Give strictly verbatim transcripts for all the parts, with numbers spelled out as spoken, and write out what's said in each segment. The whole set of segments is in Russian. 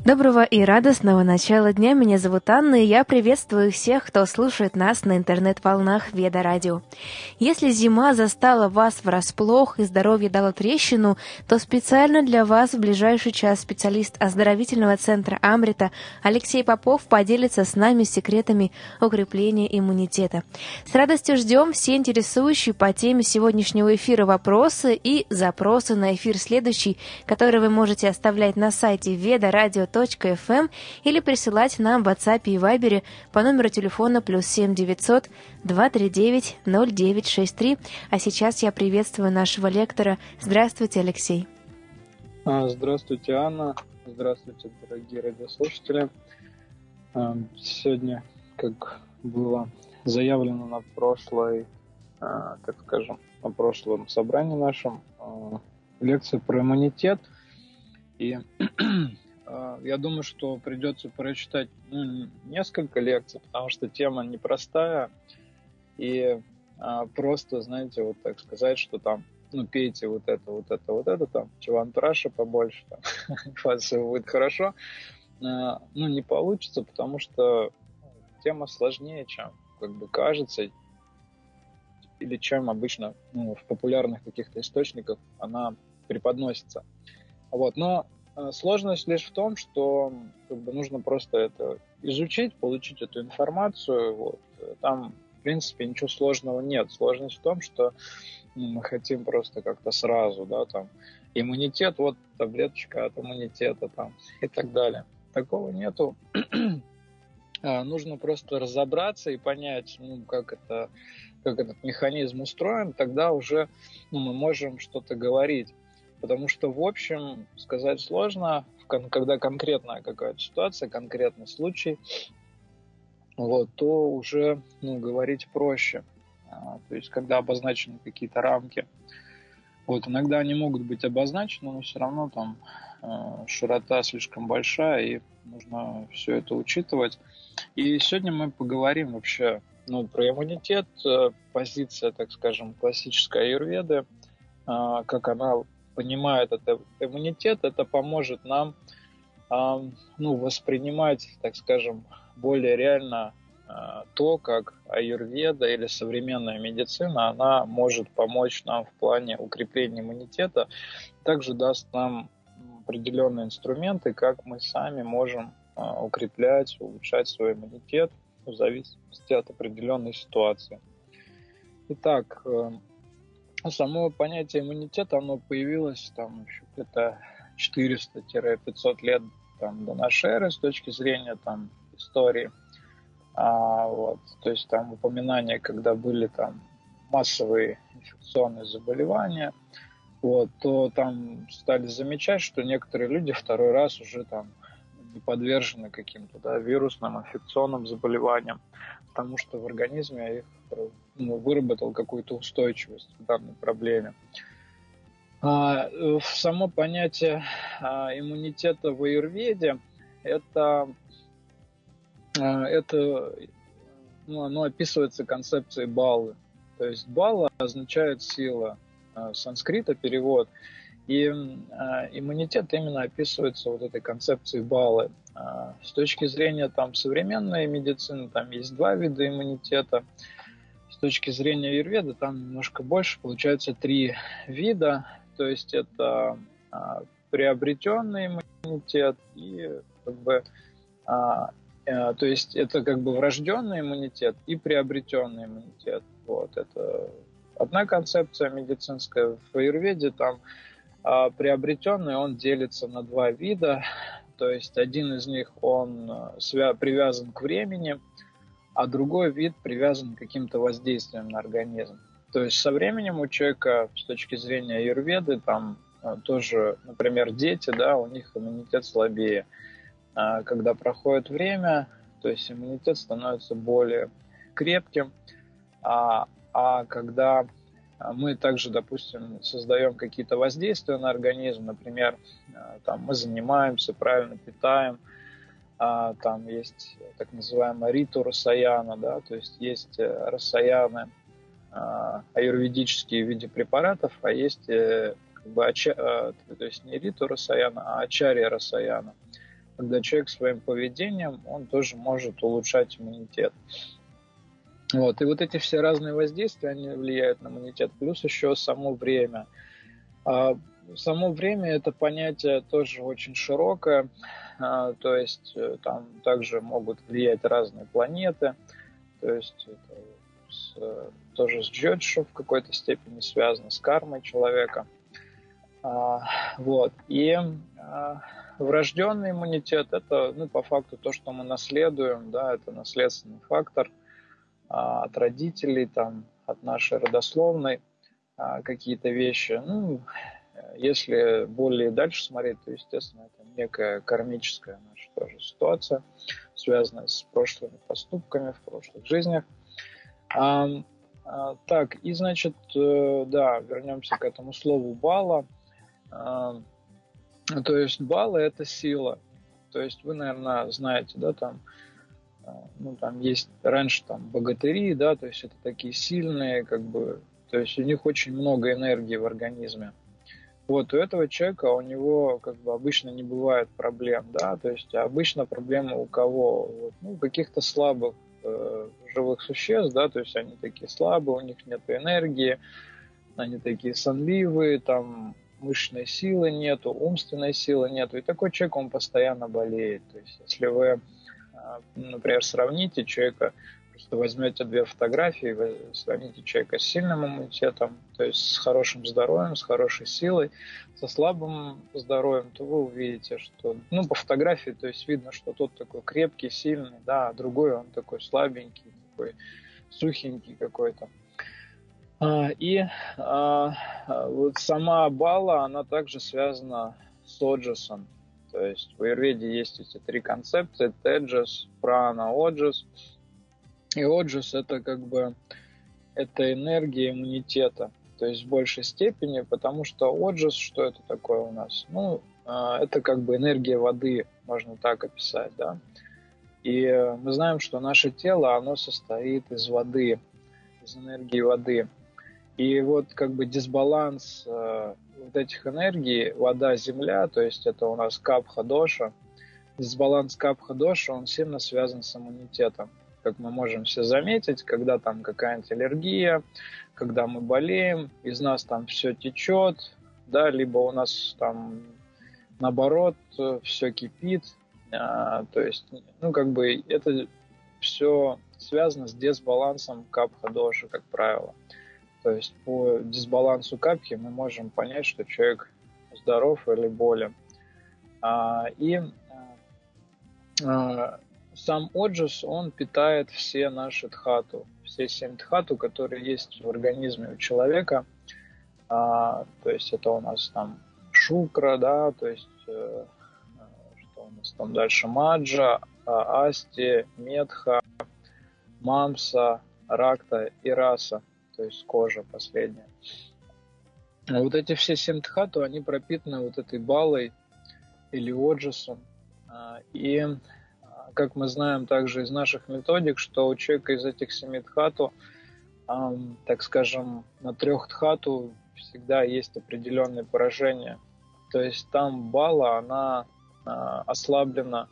Доброго и радостного начала дня. Меня зовут Анна, и я приветствую всех, кто слушает нас на интернет-волнах Веда Радио. Если зима застала вас врасплох и здоровье дало трещину, то специально для вас в ближайший час специалист оздоровительного центра Амрита Алексей Попов поделится с нами секретами укрепления иммунитета. С радостью ждем все интересующие по теме сегодняшнего эфира вопросы и запросы на эфир следующий, который вы можете оставлять на сайте веда радио точка эф эм или присылать нам в WhatsApp и Viber по номеру телефона плюс семь девятьсот два три девять ноль девять шесть три. А сейчас я приветствую нашего лектора. Здравствуйте, Алексей. Здравствуйте, Анна. Здравствуйте, дорогие радиослушатели. Сегодня, как было заявлено на прошлой, так скажем, на прошлом собрании нашем, лекция про иммунитет. И я думаю, что придется прочитать ну, несколько лекций, потому что тема непростая. И а, просто, знаете, вот так сказать, что там, ну, пейте вот это, вот это, вот это, там, чавантраша побольше, там, у вас все будет хорошо. А, ну, не получится, потому что тема сложнее, чем как бы кажется, или чем обычно ну, в популярных каких-то источниках она преподносится. Вот, но сложность лишь в том, что как бы, нужно просто это изучить, получить эту информацию. Вот. Там, в принципе, ничего сложного нет. Сложность в том, что ну, мы хотим просто как-то сразу, да, там, иммунитет, вот таблеточка от иммунитета там, и так далее. Такого нету. Нужно просто разобраться и понять, ну, как, это, как этот механизм устроен, тогда уже ну, мы можем что-то говорить. Потому что, в общем, сказать сложно, когда конкретная какая-то ситуация, конкретный случай, вот, то уже ну, говорить проще. То есть, когда обозначены какие-то рамки. Вот, иногда они могут быть обозначены, но все равно там широта слишком большая, и нужно все это учитывать. И сегодня мы поговорим вообще ну, про иммунитет, позиция, так скажем, классической аюрведы, как она понимает этот иммунитет, это поможет нам э, ну, воспринимать, так скажем, более реально э, то, как аюрведа или современная медицина, она может помочь нам в плане укрепления иммунитета, также даст нам определенные инструменты, как мы сами можем э, укреплять, улучшать свой иммунитет в зависимости от определенной ситуации. Итак, э, само понятие иммунитета, оно появилось там еще где-то четыреста-пятьсот лет там, до нашей эры с точки зрения там, истории. А, вот, то есть там упоминания, когда были там массовые инфекционные заболевания, вот, то там стали замечать, что некоторые люди второй раз уже там не подвержены каким-то да, вирусным инфекционным заболеваниям, потому что в организме их ну, выработал какую-то устойчивость к данной проблеме. А, само понятие а, иммунитета в аюрведе это, а, это ну, оно описывается концепцией баллы. То есть балла означает сила, а, санскрита перевод. И э, иммунитет именно описывается вот этой концепцией баллы. Э, с точки зрения там, современной медицины, там есть два вида иммунитета. С точки зрения аюрведы там немножко больше, получается три вида. То есть это э, приобретенный иммунитет и как бы, э, э, то есть это как бы врожденный иммунитет и приобретенный иммунитет. Вот это одна концепция медицинская. В аюрведе там А приобретенный он делится на два вида, то есть один из них он свя- привязан к времени, а другой вид привязан к каким-то воздействиям на организм. То есть со временем у человека с точки зрения аюрведы там тоже, например, дети, да, у них иммунитет слабее. А когда проходит время, то есть иммунитет становится более крепким, а, а когда мы также, допустим, создаем какие-то воздействия на организм, например, там, мы занимаемся, правильно питаем, там есть так называемая риту расаяна, да, то есть есть расаяны аюрведические в виде препаратов, а есть как бы, ача, то есть не риту расаяна, а ачарья расаяна. когда человек своим поведением, он тоже может улучшать иммунитет. Вот. И вот эти все разные воздействия, они влияют на иммунитет, плюс еще само время. А само время – это понятие тоже очень широкое, а, то есть там также могут влиять разные планеты, то есть это с, тоже с джоджо в какой-то степени связано, с кармой человека. А, вот. И а, врожденный иммунитет – это, ну, по факту то, что мы наследуем, да, это наследственный фактор а, от родителей, там, от нашей родословной а, какие-то вещи. Ну, если более дальше смотреть, то, естественно, это некая кармическая наша тоже ситуация, связанная с прошлыми поступками в прошлых жизнях. А, а, так, и, значит, да, вернемся к этому слову бала. А, то есть бала – это сила. То есть вы, наверное, знаете, да, там, ну, там есть раньше там богатыри, да, то есть это такие сильные, как бы, то есть у них очень много энергии в организме. Вот, у этого человека, у него как бы обычно не бывает проблем, да, то есть обычно проблемы у кого? Вот, ну, каких-то слабых э, живых существ, да, то есть они такие слабые, у них нет энергии, они такие сонливые, там мышечной силы нету, умственной силы нету, и такой человек, он постоянно болеет. То есть если вы, э, например, сравните человека, просто возьмете две фотографии, вы сравните человека с сильным иммунитетом, то есть с хорошим здоровьем, с хорошей силой, со слабым здоровьем, то вы увидите, что, ну, по фотографии, то есть видно, что тот такой крепкий, сильный, да, а другой он такой слабенький, такой сухенький какой-то. И а, вот сама бала, она также связана с оджасом. То есть в аюрведе есть эти три концепции: теджас, прана, оджас. И оджас – это как бы это энергия иммунитета, то есть в большей степени, потому что оджас, что это такое у нас? Ну, это как бы энергия воды, можно так описать, да. И мы знаем, что наше тело, оно состоит из воды, из энергии воды. И вот как бы дисбаланс э, вот этих энергий, вода, земля, то есть это у нас капха-доша, дисбаланс капха-доша, он сильно связан с иммунитетом. Как мы можем все заметить, когда там какая-нибудь аллергия, когда мы болеем, из нас там все течет, да, либо у нас там наоборот все кипит, а, то есть, ну, как бы это все связано с дисбалансом капха-доши, как правило. То есть по дисбалансу капхи мы можем понять, что человек здоров или болен. А, и а, сам оджас, он питает все наши дхату, все семь дхату, которые есть в организме у человека. А, то есть это у нас там шукра, да, то есть э, что у нас там дальше? Маджа, асти, медха, мамса, ракта и раса. То есть кожа последняя. Вот эти все семь дхату, они пропитаны вот этой балой или оджасом. И, как мы знаем также из наших методик, что у человека из этих семи дхату, так скажем, на трех дхату всегда есть определенные поражения. То есть там бала, она ослаблена,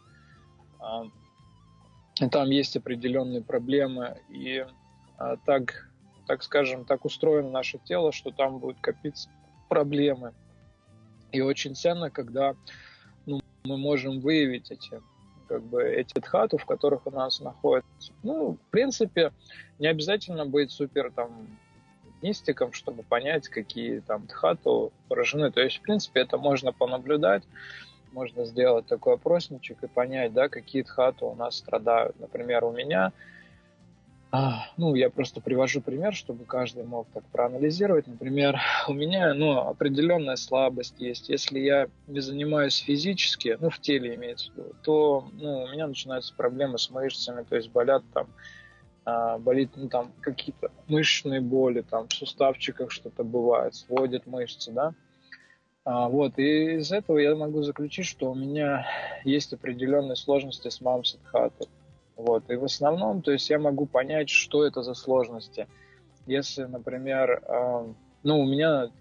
и там есть определенные проблемы. И так... так скажем, так устроено наше тело, что там будут копиться проблемы. И очень ценно, когда, ну, мы можем выявить эти, как бы, эти дхату, в которых у нас находится. Ну, в принципе, не обязательно быть супер там мистиком, чтобы понять, какие там дхату поражены. То есть, в принципе, это можно понаблюдать, можно сделать такой опросничек и понять, да, какие дхату у нас страдают. Например, у меня А, ну, я просто привожу пример, чтобы каждый мог так проанализировать. Например, у меня, ну, определенная слабость есть. Если я не занимаюсь физически, ну, в теле имеется в виду, то, ну, у меня начинаются проблемы с мышцами, то есть болят там, а, болит, ну, там, какие-то мышечные боли, там, в суставчиках что-то бывает, сводят мышцы, да. А, вот, и из этого я могу заключить, что у меня есть определенные сложности с мамса-дхату. Вот. И в основном, то есть я могу понять, что это за сложности. Если, например, э, ну, у меня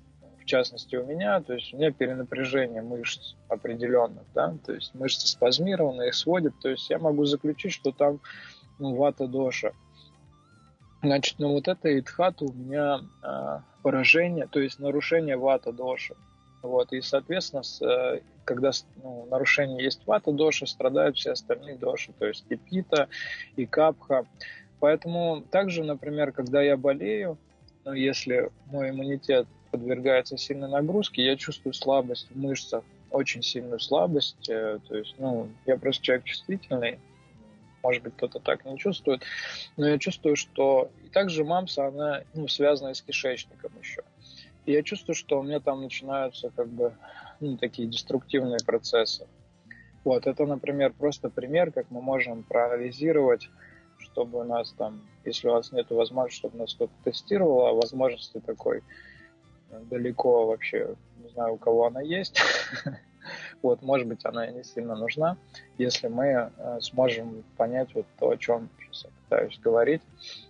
частности у меня, то есть у меня перенапряжение мышц определенных, да, то есть мышцы спазмированы, их сводят, то есть я могу заключить, что там ну, вата-доша. Значит, ну вот это итхата у меня э, поражение, то есть нарушение вата-доши. Вот, и, соответственно, с, э, когда ну, нарушение есть вата-доши, страдают все остальные доши, то есть и пита, и капха. Поэтому также, например, когда я болею, ну, если мой иммунитет подвергается сильной нагрузке, я чувствую слабость в мышцах, очень сильную слабость. Э, то есть, ну, я просто человек чувствительный. Может быть, кто-то так не чувствует, но я чувствую, что и также мамса, она ну, связана с кишечником еще. И я чувствую, что у меня там начинаются как бы ну, такие деструктивные процессы. Вот, это, например, просто пример, как мы можем проанализировать, чтобы у нас там, если у вас нет возможности, чтобы нас кто-то тестировал, а возможности такой далеко вообще, не знаю, у кого она есть. Вот, может быть, она и не сильно нужна, если мы э, сможем понять вот то, о чем сейчас я пытаюсь говорить.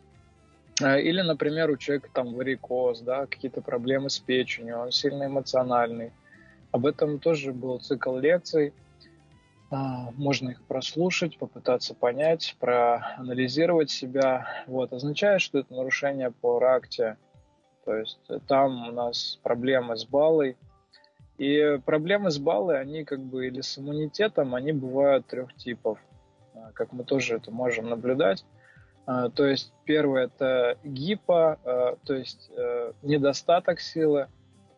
Или, например, у человека там варикоз, да, какие-то проблемы с печенью, он сильно эмоциональный. Об этом тоже был цикл лекций. А, можно их прослушать, попытаться понять, проанализировать себя. Вот, означает, что это нарушение по ракте. То есть там у нас проблемы с баллой. И проблемы с баллой, они как бы или с иммунитетом, они бывают трех типов, как мы тоже это можем наблюдать. То есть первое это гипо, то есть недостаток силы,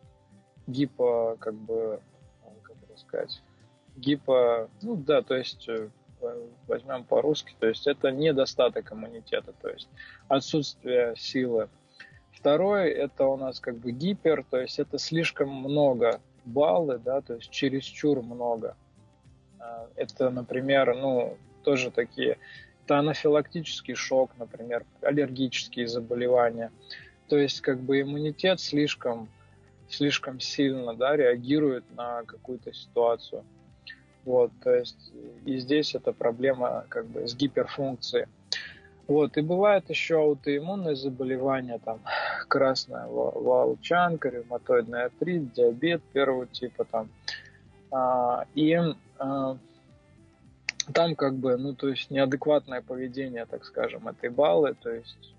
гипо, как бы, как это сказать, гипо, ну да, то есть возьмем по-русски, то есть это недостаток иммунитета, то есть отсутствие силы. Второе это у нас как бы гипер, то есть это слишком много баллы, да, то есть чересчур много. Это, например, ну, тоже такие, это анафилактический шок, например, аллергические заболевания. То есть, как бы иммунитет слишком, слишком сильно, да, реагирует на какую-то ситуацию. Вот, то есть, и здесь это проблема, как бы, с гиперфункцией. Вот, и бывает еще аутоиммунные заболевания, там, красная волчанка, ревматоидный артрит, диабет первого типа, там, а, и а, там, как бы, ну, то есть, неадекватное поведение, так скажем, этой баллы, то есть,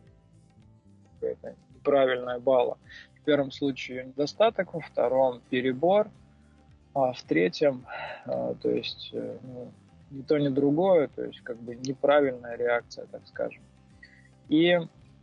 это неправильная балла. В первом случае недостаток, во втором перебор, а в третьем, а, то есть, ну, ни то, ни другое, то есть как бы неправильная реакция, так скажем. И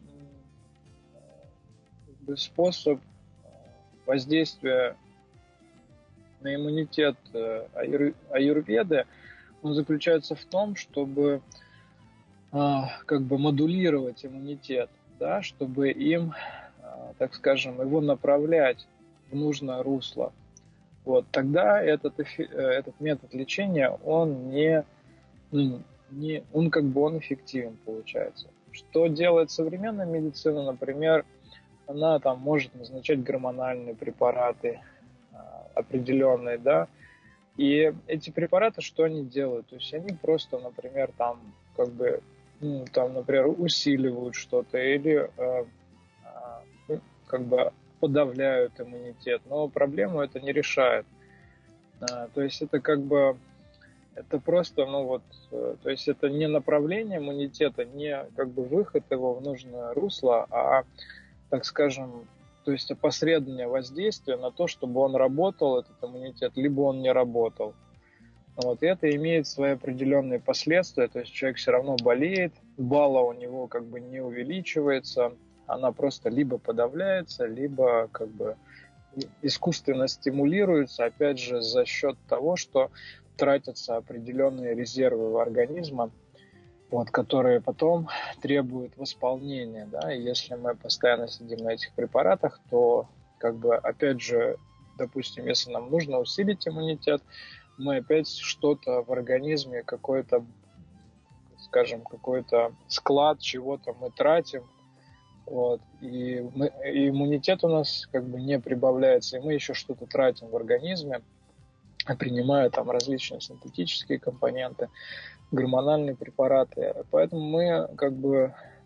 способ воздействия на иммунитет аюрведы, он заключается в том, чтобы как бы модулировать иммунитет, да, чтобы им, так скажем, его направлять в нужное русло. Вот, тогда этот, этот метод лечения, он не, не, он как бы он эффективен получается. Что делает современная медицина, например, она там может назначать гормональные препараты определенные, да, и эти препараты, что они делают? То есть они просто, например, там как бы, ну, там, например, усиливают что-то или э, э, как бы подавляют иммунитет, но проблему это не решает. А, то есть это как бы, это просто, ну вот, то есть это не направление иммунитета, не как бы выход его в нужное русло, а, так скажем, то есть опосредование воздействия на то, чтобы он работал, этот иммунитет, либо он не работал. Вот, и это имеет свои определенные последствия, то есть человек все равно болеет, балла у него как бы не увеличивается, она просто либо подавляется, либо как бы искусственно стимулируется, опять же, за счет того, что тратятся определенные резервы организма, вот, которые потом требуют восполнения. Да? И если мы постоянно сидим на этих препаратах, то, как бы, опять же, допустим, если нам нужно усилить иммунитет, мы опять что-то в организме, какой-то, скажем, какой-то склад чего-то мы тратим, вот, и, мы, и иммунитет у нас как бы не прибавляется, и мы еще что-то тратим в организме, принимая там различные синтетические компоненты, гормональные препараты. Поэтому мы как бы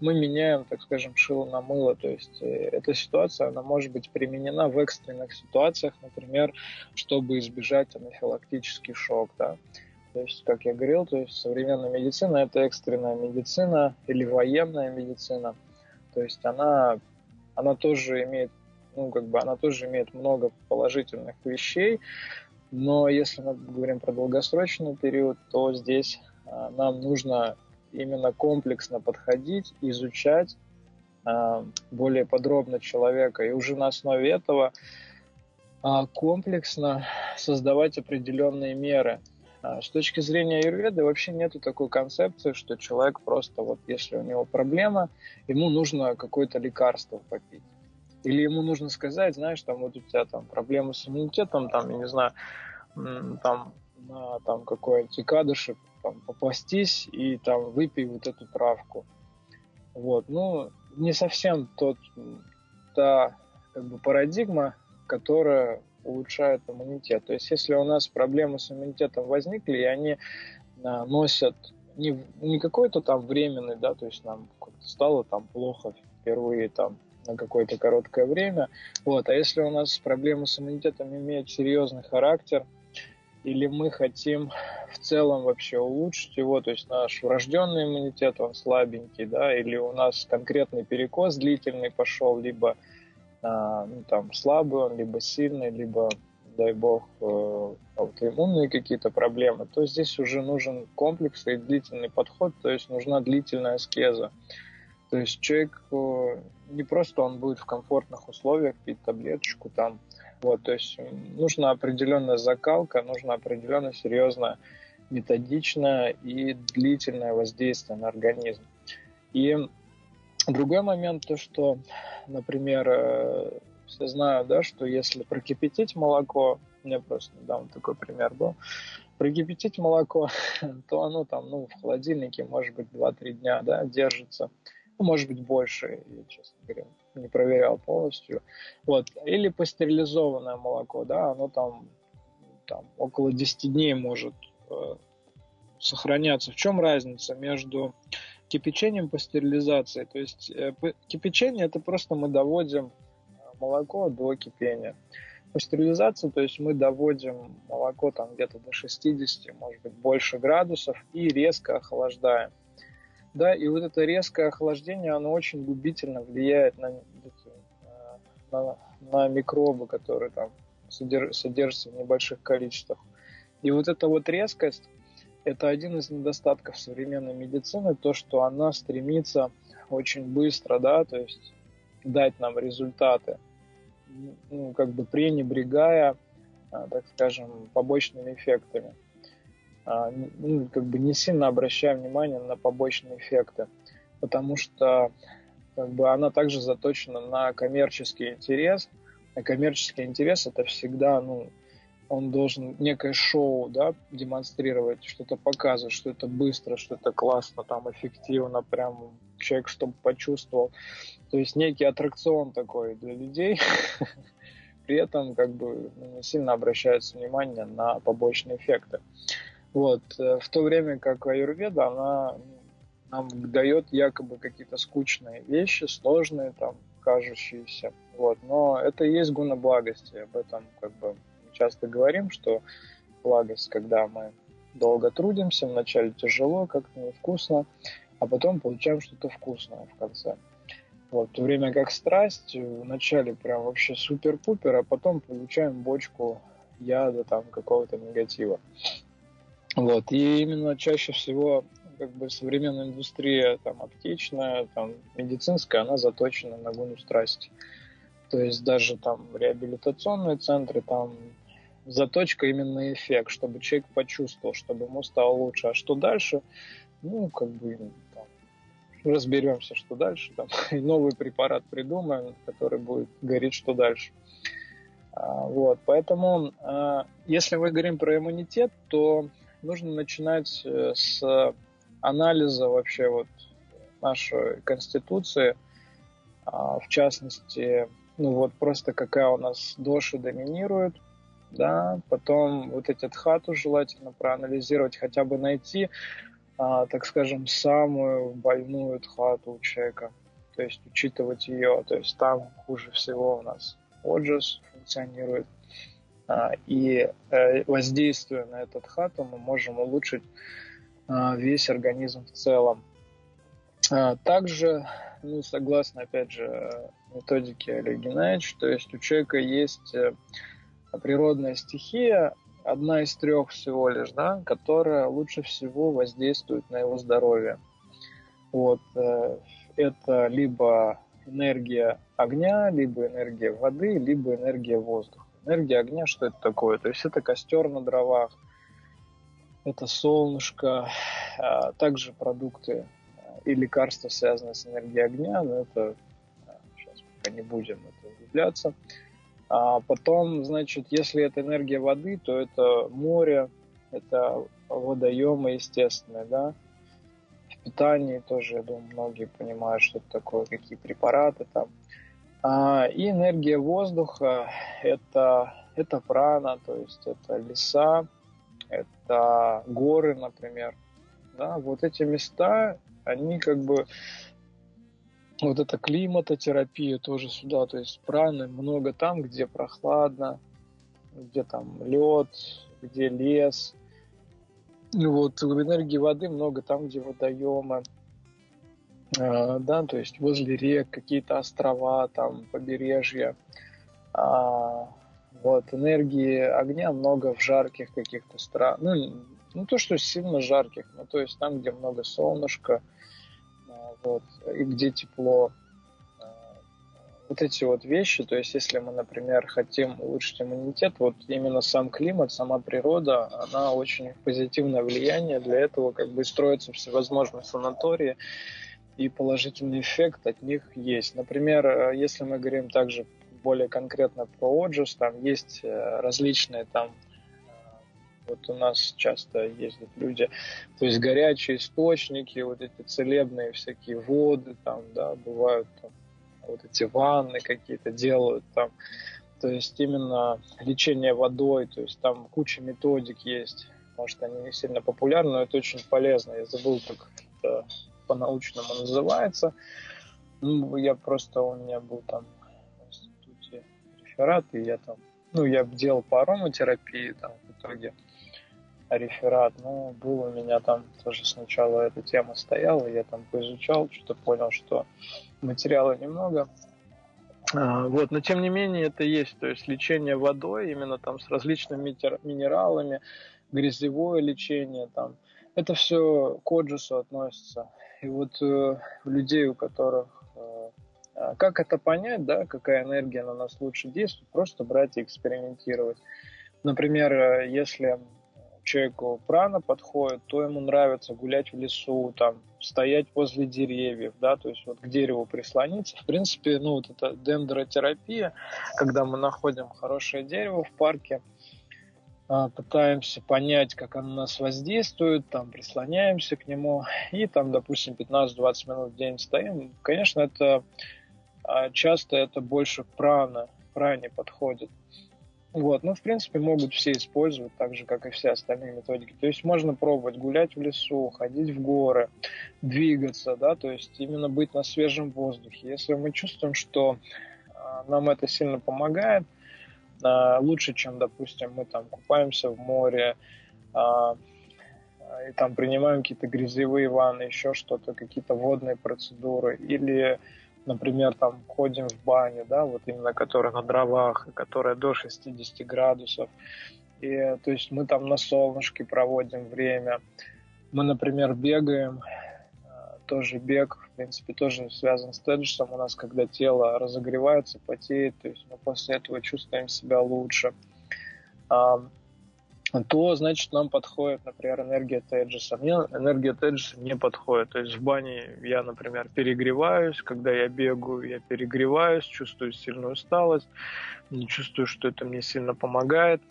мы меняем, так скажем, шило на мыло. То есть эта ситуация, она может быть применена в экстренных ситуациях, например, чтобы избежать анафилактический шок. Да? То есть, как я говорил, то есть современная медицина – это экстренная медицина или военная медицина. То есть она, она тоже имеет, ну, как бы, она тоже имеет много положительных вещей, но если мы говорим про долгосрочный период, то здесь а, нам нужно именно комплексно подходить, изучать а, более подробно человека, и уже на основе этого а, комплексно создавать определенные меры. С точки зрения аюрведы вообще нету такой концепции, что человек просто вот если у него проблема, ему нужно какое-то лекарство попить. Или ему нужно сказать, знаешь, там вот у тебя там проблемы с иммунитетом, там, я не знаю, там, на там какой-нибудь кадышек, там, попастись и там выпей вот эту травку. Вот, ну, не совсем тот, та как бы парадигма, которая улучшает иммунитет. То есть, если у нас проблемы с иммунитетом возникли, и они а, носят не, не какой-то там временный, да, то есть нам стало там плохо впервые там на какое-то короткое время, вот, а если у нас проблемы с иммунитетом имеют серьезный характер, или мы хотим в целом вообще улучшить его, то есть наш врожденный иммунитет, он слабенький, да, или у нас конкретный перекос длительный пошел, либо ну, там, слабый он, либо сильный, либо, дай бог, аутоиммунные какие-то проблемы, то здесь уже нужен комплекс и длительный подход, то есть нужна длительная аскеза. То есть человек не просто он будет в комфортных условиях пить таблеточку там, вот, то есть нужна определенная закалка, нужно определенно серьезное, методичное и длительное воздействие на организм. И другой момент, то что, например, все знают, да, что если прокипятить молоко, у меня просто недавно такой пример был, прокипятить молоко, то оно там, ну, в холодильнике, может быть, два-три дня, да, держится, ну, может быть, больше, я, честно говоря, не проверял полностью, вот, или пастеризованное молоко, да, оно там, там около десять дней может э, сохраняться. В чем разница между кипячением и пастеризацией? То есть э, кипячение – это просто мы доводим молоко до кипения. Пастеризация, то есть мы доводим молоко там где-то до шестидесяти, может быть, больше градусов и резко охлаждаем. Да, и вот это резкое охлаждение, оно очень губительно влияет на, на, на микробы, которые там содержатся в небольших количествах. И вот эта вот резкость, это один из недостатков современной медицины, то, что она стремится очень быстро, да, то есть дать нам результаты, ну, как бы пренебрегая, так скажем, побочными эффектами. Ну, как бы не сильно обращая внимание на побочные эффекты, потому что как бы она также заточена на коммерческий интерес. А коммерческий интерес это всегда, ну, он должен некое шоу, да, демонстрировать, что-то показывать, что это быстро, что это классно, там эффективно, прям человек чтобы почувствовал. То есть некий аттракцион такой для людей. При этом как бы не сильно обращается внимание на побочные эффекты. Вот. В то время как аюрведа, она нам дает якобы какие-то скучные вещи, сложные, там, кажущиеся. Вот. Но это и есть гуна благости. Об этом как бы часто говорим, что благость, когда мы долго трудимся, вначале тяжело, как-то невкусно, а потом получаем что-то вкусное в конце. Вот. В то время как страсть, вначале прям вообще супер-пупер, а потом получаем бочку яда, там, какого-то негатива. Вот. И именно чаще всего как бы современная индустрия там, аптечная, там, медицинская, она заточена на гуну страсти. То есть даже там реабилитационные центры, там заточка именно на эффект, чтобы человек почувствовал, чтобы ему стало лучше. А что дальше? Ну, как бы там, разберемся, что дальше. Там, и новый препарат придумаем, который будет говорить, что дальше. А, вот. Поэтому, а, если мы говорим про иммунитет, то нужно начинать с анализа вообще вот нашей конституции, в частности, ну вот просто какая у нас доша доминирует, да, потом вот эти дхату желательно проанализировать, хотя бы найти а, так скажем, самую больную дхату у человека, то есть учитывать ее, то есть там хуже всего у нас оджас функционирует, а, и а, воздействуя на этот дхату, мы можем улучшить а, весь организм в целом. А, также, ну, согласно, опять же, методике Олега Геннадьевича, то есть у человека есть природная стихия, одна из трех всего лишь, да, которая лучше всего воздействует на его здоровье. Вот, это либо энергия огня, либо энергия воды, либо энергия воздуха. Энергия огня, что это такое? То есть это костер на дровах, это солнышко, а также продукты и лекарства, связанные с энергией огня, но это сейчас пока не будем это углубляться. А потом, значит, если это энергия воды, то это море, это водоемы естественные, да. В питании тоже, я думаю, многие понимают, что это такое, какие препараты там. А, и энергия воздуха это, это прана, то есть это леса, это горы, например. Да, вот эти места, они как бы... Вот эта климатотерапия тоже сюда, то есть праны много там, где прохладно, где там лед, где лес. Вот в энергии воды много там, где водоемы, а, да, то есть возле рек какие-то острова, там побережья. А, вот энергии огня много в жарких каких-то странах, ну, ну то, что сильно жарких, ну то есть там, где много солнышка, вот, и где тепло. Вот эти вот вещи, то есть если мы, например, хотим улучшить иммунитет, вот именно сам климат, сама природа, она очень позитивное влияние, для этого как бы строятся всевозможные санатории, и положительный эффект от них есть. Например, если мы говорим также более конкретно про оджас, там есть различные там, вот у нас часто ездят люди, то есть горячие источники, вот эти целебные всякие воды там, да, бывают там, вот эти ванны какие-то делают там, то есть именно лечение водой, то есть там куча методик есть, может они не сильно популярны, но это очень полезно, я забыл, как это по-научному называется, ну, я просто, у меня был там в институте реферат, и я там, ну, я делал по ароматерапии, там в итоге реферат, но был у меня там тоже сначала эта тема стояла, я там поизучал, что-то понял, что материала немного. А, вот, но тем не менее это есть, то есть лечение водой, именно там с различными минералами, грязевое лечение, там, это все к оджасу относится. И вот э, людей, у которых, э, как это понять, да, какая энергия на нас лучше действует, просто брать и экспериментировать. Например, если человеку прана подходит, то ему нравится гулять в лесу, там, стоять возле деревьев, да, то есть вот к дереву прислониться. В принципе, ну, вот эта дендротерапия, когда мы находим хорошее дерево в парке, пытаемся понять, как оно на нас воздействует, там, прислоняемся к нему, и там, допустим, пятнадцать-двадцать минут в день стоим. Конечно, это часто это больше прана, пране подходит. Вот, ну, в принципе, могут все использовать, так же, как и все остальные методики. То есть можно пробовать гулять в лесу, ходить в горы, двигаться, да, то есть именно быть на свежем воздухе. Если мы чувствуем, что э, нам это сильно помогает, э, лучше, чем, допустим, мы там купаемся в море, э, и там принимаем какие-то грязевые ванны, еще что-то, какие-то водные процедуры, или... Например, там ходим в баню, да, вот именно которая на дровах, которая до шестидесяти градусов. И, то есть мы там на солнышке проводим время. Мы, например, бегаем, тоже бег, в принципе, тоже связан с теджесом. У нас, когда тело разогревается, потеет, то есть мы после этого чувствуем себя лучше. То, значит, нам подходит, например, энергия теджеса. Мне энергия теджеса не подходит. То есть в бане я, например, перегреваюсь. Когда я бегаю, я перегреваюсь, чувствую сильную усталость. Не чувствую, что это мне сильно помогает.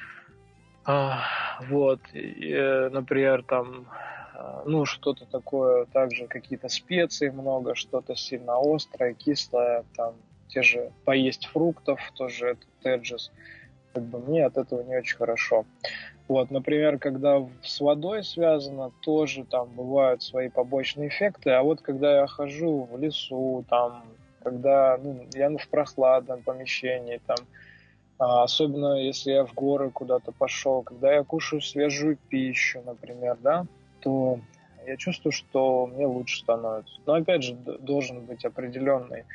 Вот. И, например, там, ну, что-то такое, также какие-то специи много, что-то сильно острое, кислое, там, те же поесть фруктов, тоже это теджес. Как бы мне от этого не очень хорошо. Вот, например, когда с водой связано, тоже там бывают свои побочные эффекты. А вот когда я хожу в лесу, там, когда ну, я в прохладном помещении, там, а, особенно если я в горы куда-то пошел, когда я кушаю свежую пищу, например, да, то я чувствую, что мне лучше становится. Но опять же, должен быть определенный,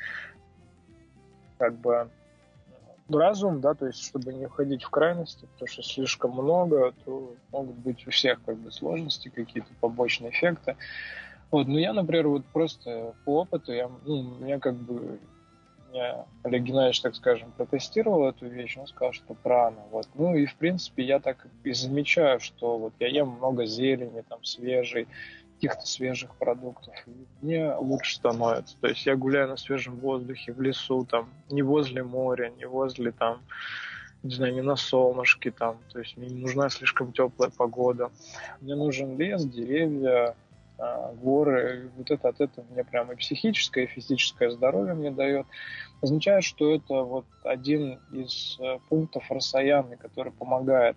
как бы, разум, да, то есть чтобы не уходить в крайности, потому что слишком много, то могут быть у всех как бы сложности, какие-то побочные эффекты. Вот, но я, например, вот просто по опыту, я, ну, меня как бы меня Олег Геннадьевич, так скажем, протестировал эту вещь, он сказал, что прана. Вот. Ну и, в принципе, я так и замечаю, что вот я ем много зелени, там, свежей, каких-то свежих продуктов, и мне лучше становится. То есть я гуляю на свежем воздухе, в лесу, там, не возле моря, не возле, там, не знаю, не на солнышке, там, то есть мне не нужна слишком теплая погода. Мне нужен лес, деревья, горы, вот это от этого мне прям и психическое, и физическое здоровье мне дает. Означает, что это вот один из пунктов Расаяны, который помогает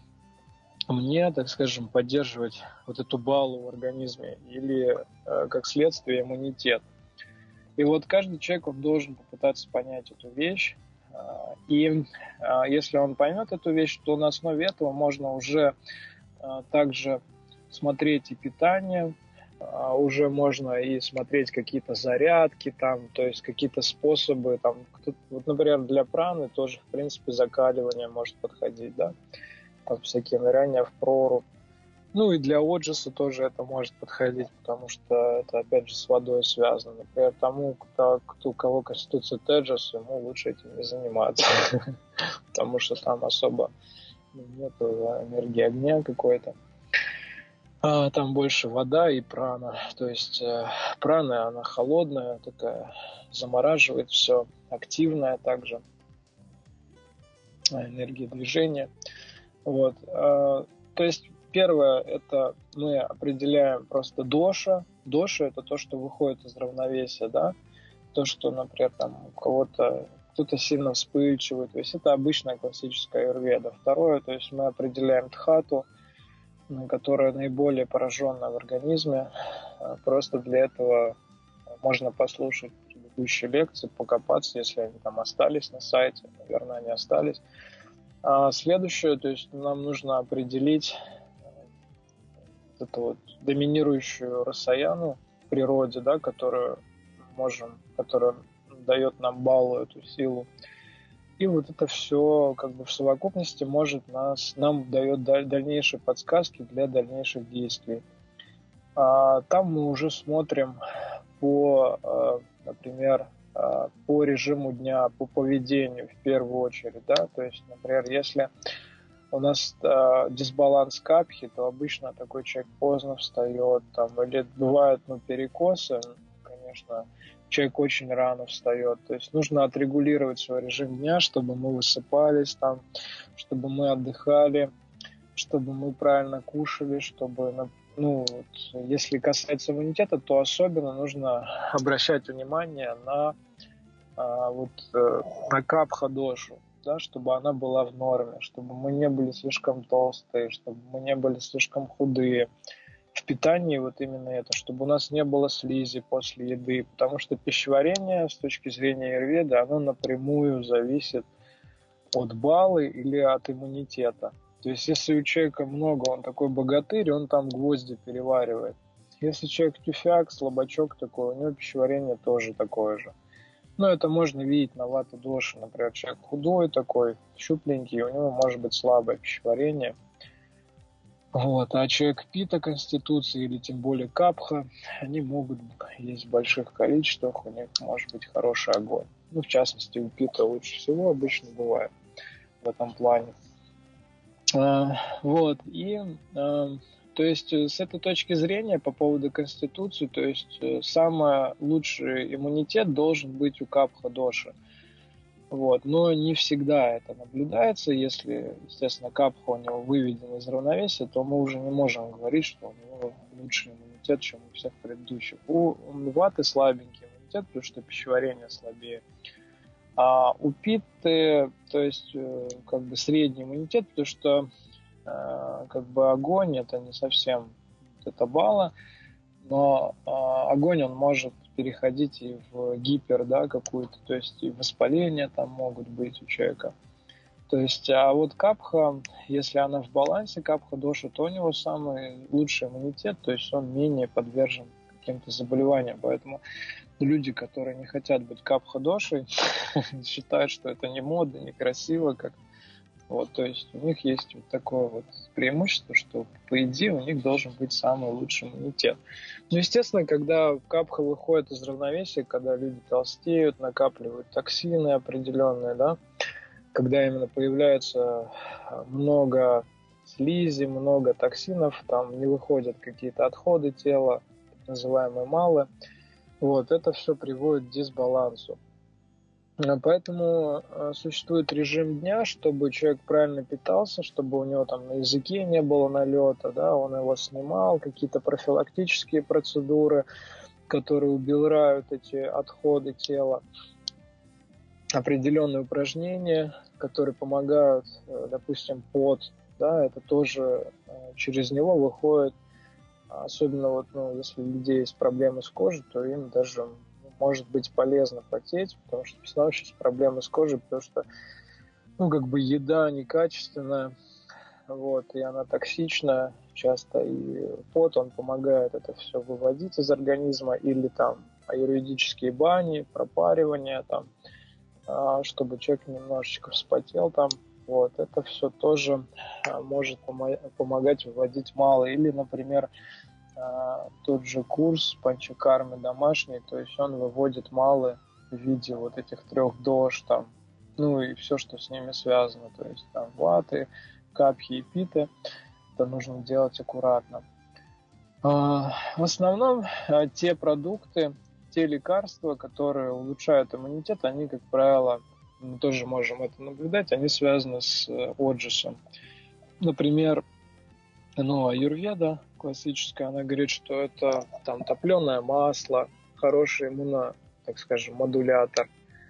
мне, так скажем, поддерживать вот эту баллу в организме или, как следствие, иммунитет. И вот каждый человек, он должен попытаться понять эту вещь. И если он поймет эту вещь, то на основе этого можно уже также смотреть и питание, уже можно и смотреть какие-то зарядки, там, то есть какие-то способы, там, вот, например, для праны тоже, в принципе, закаливание может подходить, да, там всякие ныряния в прорубь. Ну и для отжиса тоже это может подходить, потому что это, опять же, с водой связано. Например, тому, кто, кто, у кого конституция теджес, ему лучше этим не заниматься, потому что там особо нет энергии огня какой-то. Там больше вода и прана. То есть прана, она холодная, такая, замораживает все, активная также, энергия движения. Вот. То есть первое, это мы определяем просто доша. Доша – это то, что выходит из равновесия, да. То, что, например, там у кого-то кто-то сильно вспыльчивый. То есть это обычная классическая аюрведа. Второе, то есть мы определяем дхату, которая наиболее пораженная в организме. Просто для этого можно послушать предыдущие лекции, покопаться, если они там остались на сайте. Наверное, они остались. А следующее, то есть нам нужно определить вот эту вот доминирующую расаяну в природе, да, которую можем, которая дает нам баллы, эту силу. И вот это все как бы в совокупности может нас, нам дает дальнейшие подсказки для дальнейших действий. А там мы уже смотрим по, например, по режиму дня, по поведению в первую очередь, да, то есть, например, если у нас дисбаланс капхи, то обычно такой человек поздно встает, там, или бывают, ну, перекосы, конечно, человек очень рано встает. То есть нужно отрегулировать свой режим дня, чтобы мы высыпались, там, чтобы мы отдыхали, чтобы мы правильно кушали, чтобы, ну, вот, если касается иммунитета, то особенно нужно обращать внимание на, а, вот, на капха-дошу, да, чтобы она была в норме, чтобы мы не были слишком толстые, чтобы мы не были слишком худые. В питании вот именно это, чтобы у нас не было слизи после еды, потому что пищеварение с точки зрения аюрведы, оно напрямую зависит от баллы или от иммунитета. То есть если у человека много, он такой богатырь, он там гвозди переваривает. Если человек тюфяк, слабачок такой, у него пищеварение тоже такое же. Но это можно видеть на вата-доше. Например, человек худой такой, щупленький, у него может быть слабое пищеварение. Вот. А человек пита конституции или тем более капха, они могут есть в больших количествах, у них может быть хороший огонь. Ну, в частности, у пита лучше всего обычно бывает в этом плане. А, вот. И, а, то есть, с этой точки зрения по поводу конституции, то есть, самый лучший иммунитет должен быть у капха-доши. Вот. Но не всегда это наблюдается. Если, естественно, капха у него выведен из равновесия, то мы уже не можем говорить, что у него лучший иммунитет, чем у всех предыдущих. У ваты слабенький иммунитет, потому что пищеварение слабее. А у питы, то есть, как бы средний иммунитет, потому что как бы огонь, это не совсем это бала, но огонь, он может переходить и в гипер, да, какую-то, то есть и воспаления там могут быть у человека. То есть, а вот капха, если она в балансе, капха доша, то у него самый лучший иммунитет, то есть он менее подвержен каким-то заболеваниям. Поэтому люди, которые не хотят быть капха дошей, считают, что это не модно, некрасиво, как вот, то есть у них есть вот такое вот преимущество, что по идее у них должен быть самый лучший иммунитет. Ну, естественно, когда капха выходит из равновесия, когда люди толстеют, накапливают токсины определенные, да, когда именно появляется много слизи, много токсинов, там не выходят какие-то отходы тела, так называемые малы, вот, это все приводит к дисбалансу. Поэтому существует режим дня, чтобы человек правильно питался, чтобы у него там на языке не было налета, да, он его снимал, какие-то профилактические процедуры, которые убирают эти отходы тела, определенные упражнения, которые помогают, допустим, пот, да, это тоже через него выходит, особенно вот, ну, если у людей есть проблемы с кожей, то им даже может быть полезно потеть, потому что все равно сейчас проблемы с кожей, потому что, ну, как бы еда некачественная, вот, и она токсичная часто, и пот, он помогает это все выводить из организма, или там аюрведические бани, пропаривание, там, чтобы человек немножечко вспотел там, вот, это все тоже может помогать выводить мало, или, например, тот же курс панчакармы домашний, то есть он выводит малы в виде вот этих трех дош, там, ну и все, что с ними связано, то есть там ваты, капхи и питы, это нужно делать аккуратно. В основном те продукты, те лекарства, которые улучшают иммунитет, они, как правило, мы тоже можем это наблюдать, они связаны с оджисом. Например, ну, аюрведа классическая, она говорит, что это там топленое масло, хороший иммуно, так скажем, модулятор.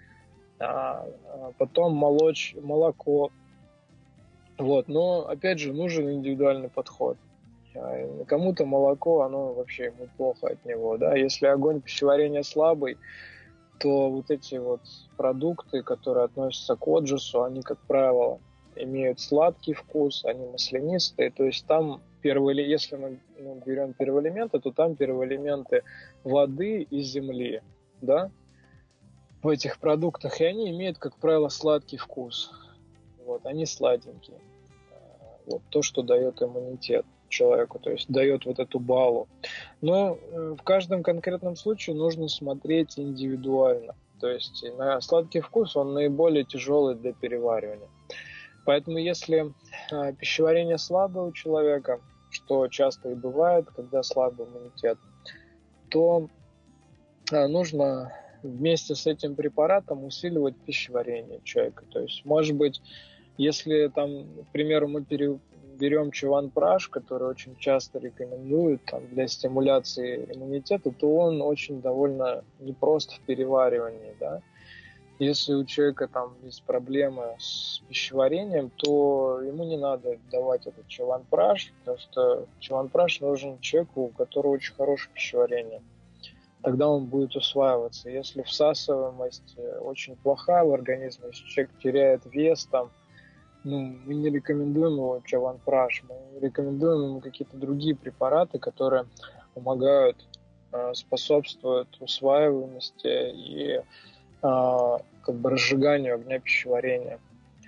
А, а потом молочь, молоко. Вот, но опять же нужен индивидуальный подход. Кому-то молоко, оно вообще ему плохо от него, да. Если огонь пищеварения слабый, то вот эти вот продукты, которые относятся к оджису, они, как правило, имеют сладкий вкус, они маслянистые, то есть там первые, если мы ну, берем первоэлементы, то там первоэлементы воды и земли, да, в этих продуктах, и они имеют, как правило, сладкий вкус, вот, они сладенькие, вот то, что дает иммунитет человеку, то есть дает вот эту балу. Но в каждом конкретном случае нужно смотреть индивидуально, то есть на сладкий вкус он наиболее тяжелый для переваривания. Поэтому если э, пищеварение слабое у человека, что часто и бывает, когда слабый иммунитет, то э, нужно вместе с этим препаратом усиливать пищеварение человека. То есть, может быть, если там, к примеру, мы пере, берем чаванпраш, который очень часто рекомендуют там, для стимуляции иммунитета, то он очень довольно непрост в переваривании, да. Если у человека там есть проблемы с пищеварением, то ему не надо давать этот чаванпраш, потому что чаванпраш нужен человеку, у которого очень хорошее пищеварение. Тогда он будет усваиваться. Если всасываемость очень плохая в организме, если человек теряет вес, там, ну, мы не рекомендуем его чаванпраш, мы рекомендуем ему какие-то другие препараты, которые помогают, способствуют усваиваемости и как бы разжиганию огня пищеварения.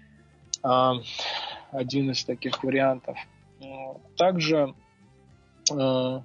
Один из таких вариантов. Также так,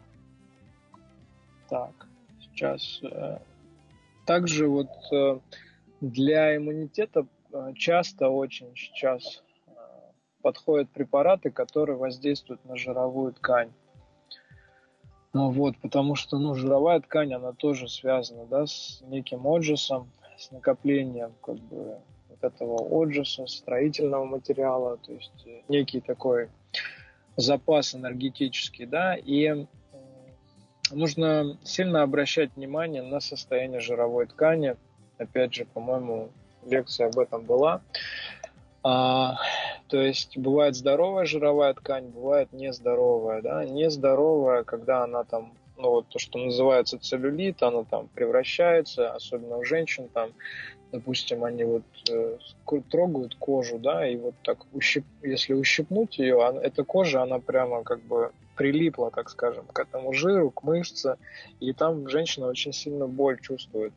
сейчас также вот для иммунитета часто очень сейчас подходят препараты, которые воздействуют на жировую ткань. Ну, вот, потому что ну, жировая ткань, она тоже связана, да, с неким оджисом, с накоплением как бы вот этого оджиса, строительного материала, то есть некий такой запас энергетический, да, и нужно сильно обращать внимание на состояние жировой ткани. Опять же, по-моему, лекция об этом была. А, То есть бывает здоровая жировая ткань, бывает нездоровая, да, нездоровая, когда она там, ну вот то, что называется целлюлит, она там превращается, особенно у женщин там, допустим, они вот э, трогают кожу, да, и вот так, ущип, если ущипнуть ее, она, эта кожа, она прямо как бы прилипла, так скажем, к этому жиру, к мышце, и там женщина очень сильно боль чувствует.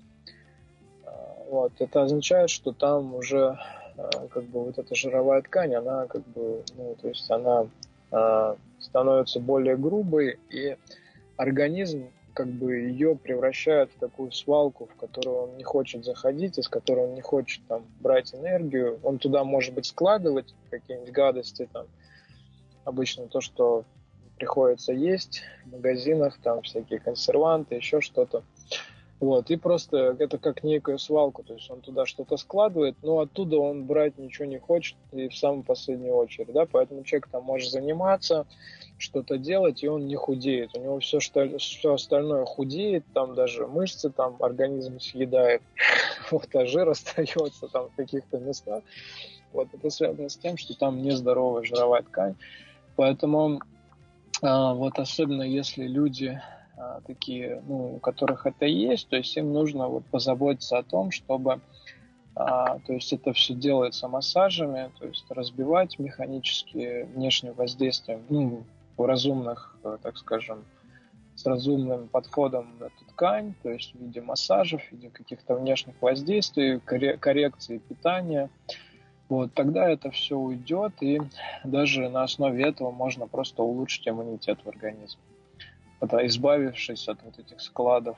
Вот, это означает, что там уже как бы вот эта жировая ткань, она как бы, ну, то есть она э, становится более грубой, и организм как бы ее превращает в такую свалку, в которую он не хочет заходить, из которой он не хочет там брать энергию. Он туда, может быть, складывать какие-нибудь гадости, там, обычно то, что приходится есть в магазинах, там всякие консерванты, еще что-то. Вот, и просто это как некую свалку, то есть он туда что-то складывает, но оттуда он брать ничего не хочет, и в самую последнюю очередь, да, поэтому человек там может заниматься, что-то делать, и он не худеет, у него все, что, все остальное худеет, там даже мышцы, там организм съедает, вот, а жир остается там в каких-то местах, вот, это связано с тем, что там нездоровая жировая ткань, поэтому а, вот особенно если люди такие, ну, у которых это есть, то есть им нужно вот позаботиться о том, чтобы, а, то есть это все делается массажами, то есть разбивать механически внешним воздействием, ну, у разумных, так скажем, с разумным подходом в эту ткань, то есть в виде массажев, в виде каких-то внешних воздействий, коррекции питания. Вот, тогда это все уйдет, и даже на основе этого можно просто улучшить иммунитет в организме, избавившись от вот этих складов,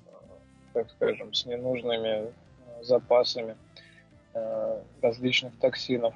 так скажем, с ненужными запасами различных токсинов.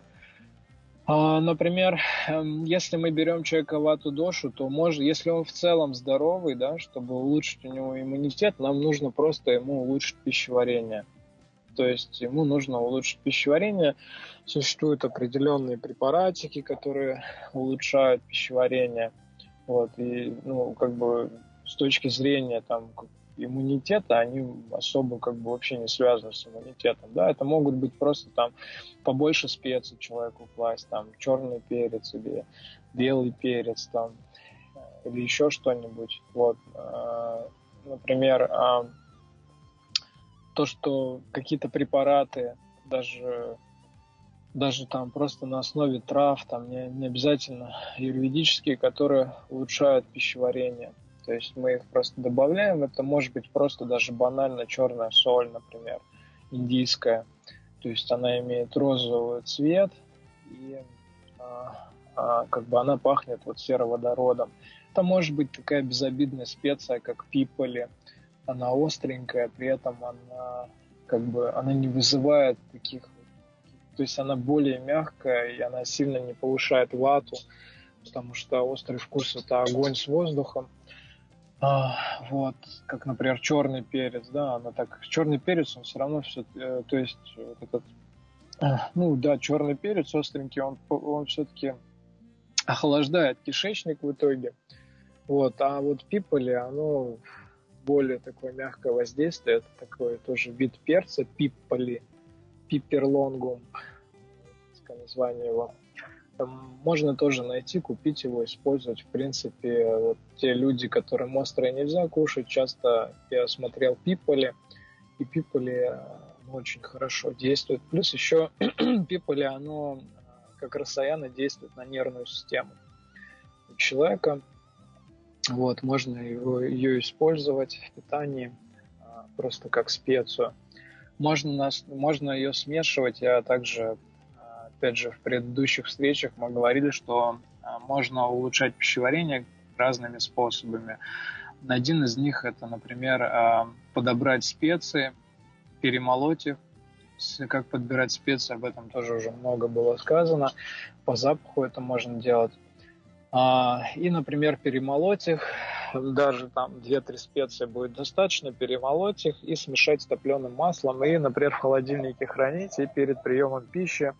Например, если мы берем человека вату дошу, то может, если он в целом здоровый, да, чтобы улучшить у него иммунитет, нам нужно просто ему улучшить пищеварение. То есть ему нужно улучшить пищеварение. Существуют определенные препаратики, которые улучшают пищеварение. Вот, и, ну, как бы, с точки зрения, там, иммунитета, они особо, как бы, вообще не связаны с иммунитетом, да, это могут быть просто, там, побольше специй человеку класть, там, черный перец или белый перец, там, или еще что-нибудь, вот, например, то, что какие-то препараты, даже даже там просто на основе трав, там не, не обязательно юридические, которые улучшают пищеварение. То есть мы их просто добавляем, это может быть просто даже банально черная соль, например, индийская. То есть она имеет розовый цвет, и а, а, как бы она пахнет вот сероводородом. Это может быть такая безобидная специя, как пиполи. Она остренькая, при этом она как бы она не вызывает таких. То есть она более мягкая, и она сильно не повышает вату, потому что острый вкус – это огонь с воздухом. А, вот, как, например, черный перец, да, она так, черный перец, он все равно все, э, то есть вот этот, э, ну да, черный перец остренький, он, он все-таки охлаждает кишечник в итоге. Вот, а вот пиполи, оно более такое мягкое воздействие, это такой тоже вид перца, пиполи. Пиперлонгум, название его. Можно тоже найти, купить его, использовать. В принципе, вот те люди, которым острое нельзя кушать, часто я смотрел пиполи, и пиполи очень хорошо действует. Плюс еще пиполи, оно как росаяна действует на нервную систему человека. Вот, можно его, ее использовать в питании просто как специю. Можно, нас, можно ее смешивать. Я также, опять же, в предыдущих встречах мы говорили, что можно улучшать пищеварение разными способами. Один из них – это, например, подобрать специи, перемолоть их. Как подбирать специи, об этом тоже уже много было сказано. По запаху это можно делать. И, например, перемолоть их, даже там две-три специи будет достаточно, перемолоть их и смешать с топленым маслом, и, например, в холодильнике хранить, и перед приемом пищи.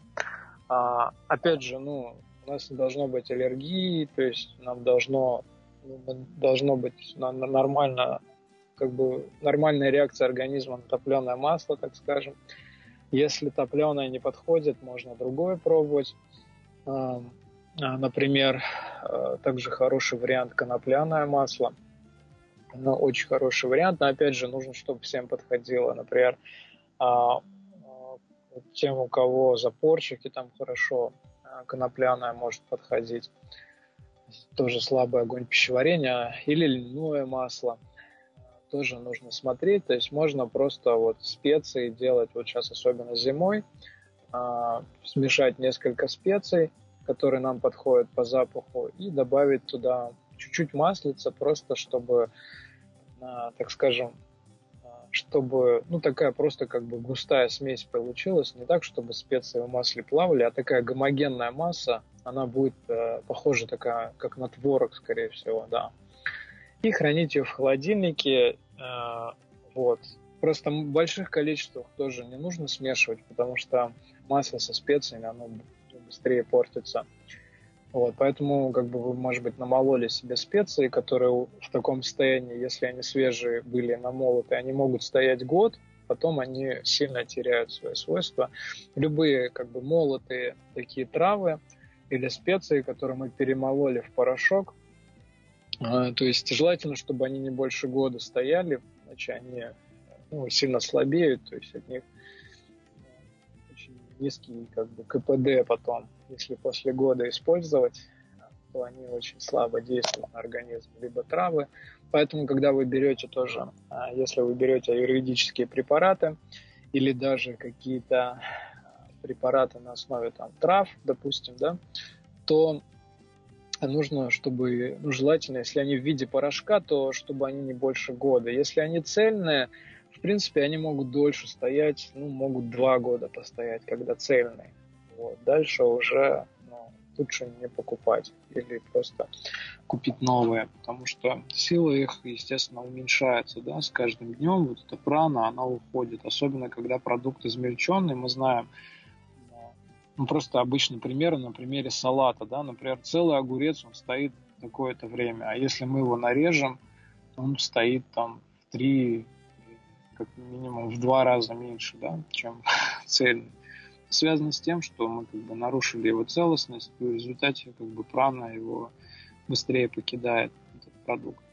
Опять же, ну, у нас не должно быть аллергии, то есть нам должно, должно быть нормально, как бы нормальная реакция организма на топленое масло, так скажем. Если топленое не подходит, можно другое пробовать. Например, также хороший вариант конопляное масло. Оно очень хороший вариант, но опять же нужно, чтобы всем подходило. Например, тем, у кого запорчики, там хорошо конопляное может подходить. Тоже слабый огонь пищеварения. Или льняное масло. Тоже нужно смотреть. То есть можно просто вот специи делать, вот сейчас особенно зимой, смешать несколько специй, которые нам подходят по запаху, и добавить туда чуть-чуть маслица, просто чтобы, так скажем, чтобы, ну, такая просто как бы густая смесь получилась, не так, чтобы специи в масле плавали, а такая гомогенная масса, она будет э, похожа такая, как на творог, скорее всего, да. И хранить ее в холодильнике, э, вот. Просто в больших количествах тоже не нужно смешивать, потому что масло со специями, оно быстрее портится. Вот, поэтому, как бы, вы, может быть, намололи себе специи, которые в таком состоянии, если они свежие были намолоты, они могут стоять год, потом они сильно теряют свои свойства. Любые, как бы, молотые такие травы или специи, которые мы перемололи в порошок, то есть желательно, чтобы они не больше года стояли, иначе они, ну, сильно слабеют, то есть от них очень низкий, как бы, ка пэ дэ потом. Если после года использовать, то они очень слабо действуют на организм, либо травы. Поэтому, когда вы берете тоже, если вы берете аюрведические препараты или даже какие-то препараты на основе там трав, допустим, да, то нужно, чтобы, ну, желательно, если они в виде порошка, то чтобы они не больше года. Если они цельные, в принципе, они могут дольше стоять, ну, могут два года постоять, когда цельные. Вот. Дальше уже, ну, лучше не покупать или просто купить новые, потому что сила их, естественно, уменьшается, да, с каждым днем. Вот эта прана, она уходит, особенно когда продукт измельченный, мы знаем, ну, просто обычный пример на примере салата, да, например, целый огурец, он стоит какое-то время, а если мы его нарежем, он стоит там в три, как минимум в два раза меньше, да, чем цельный. Связано с тем, что мы, как бы, нарушили его целостность, и в результате, как бы, прана его быстрее покидает этот продукт.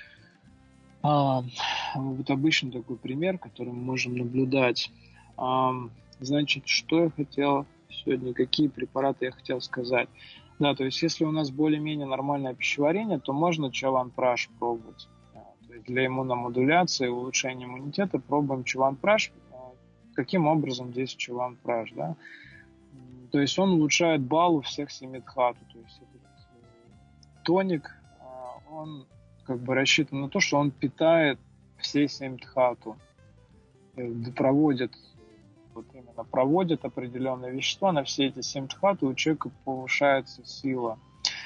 А, вот обычный такой пример, который мы можем наблюдать. А, значит, что я хотел сегодня, какие препараты я хотел сказать. Да, то есть если у нас более-менее нормальное пищеварение, то можно чаванпраш пробовать. То есть для иммуномодуляции, улучшения иммунитета пробуем чаванпраш. Каким образом действует чаванпраш, да? То есть он улучшает балу всех семи дхату. То есть этот тоник, он, как бы, рассчитан на то, что он питает все семь дхату, проводит, вот именно проводит определенные вещества на все эти семь дхату, у человека повышается сила.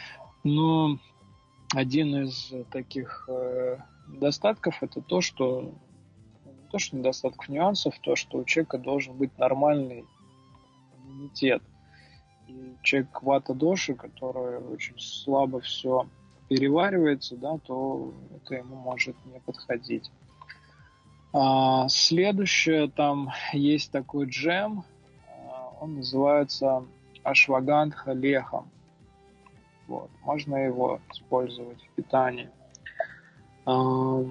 Но один из таких э, недостатков — это то, что не то, что недостатков, нюансов, то, что у человека должен быть нормальный иммунитет. И человек вата-доши, который очень слабо все переваривается, да, то это ему может не подходить. А следующее, там есть такой джем, он называется ашвагандха лехам. Вот, можно его использовать в питании. А,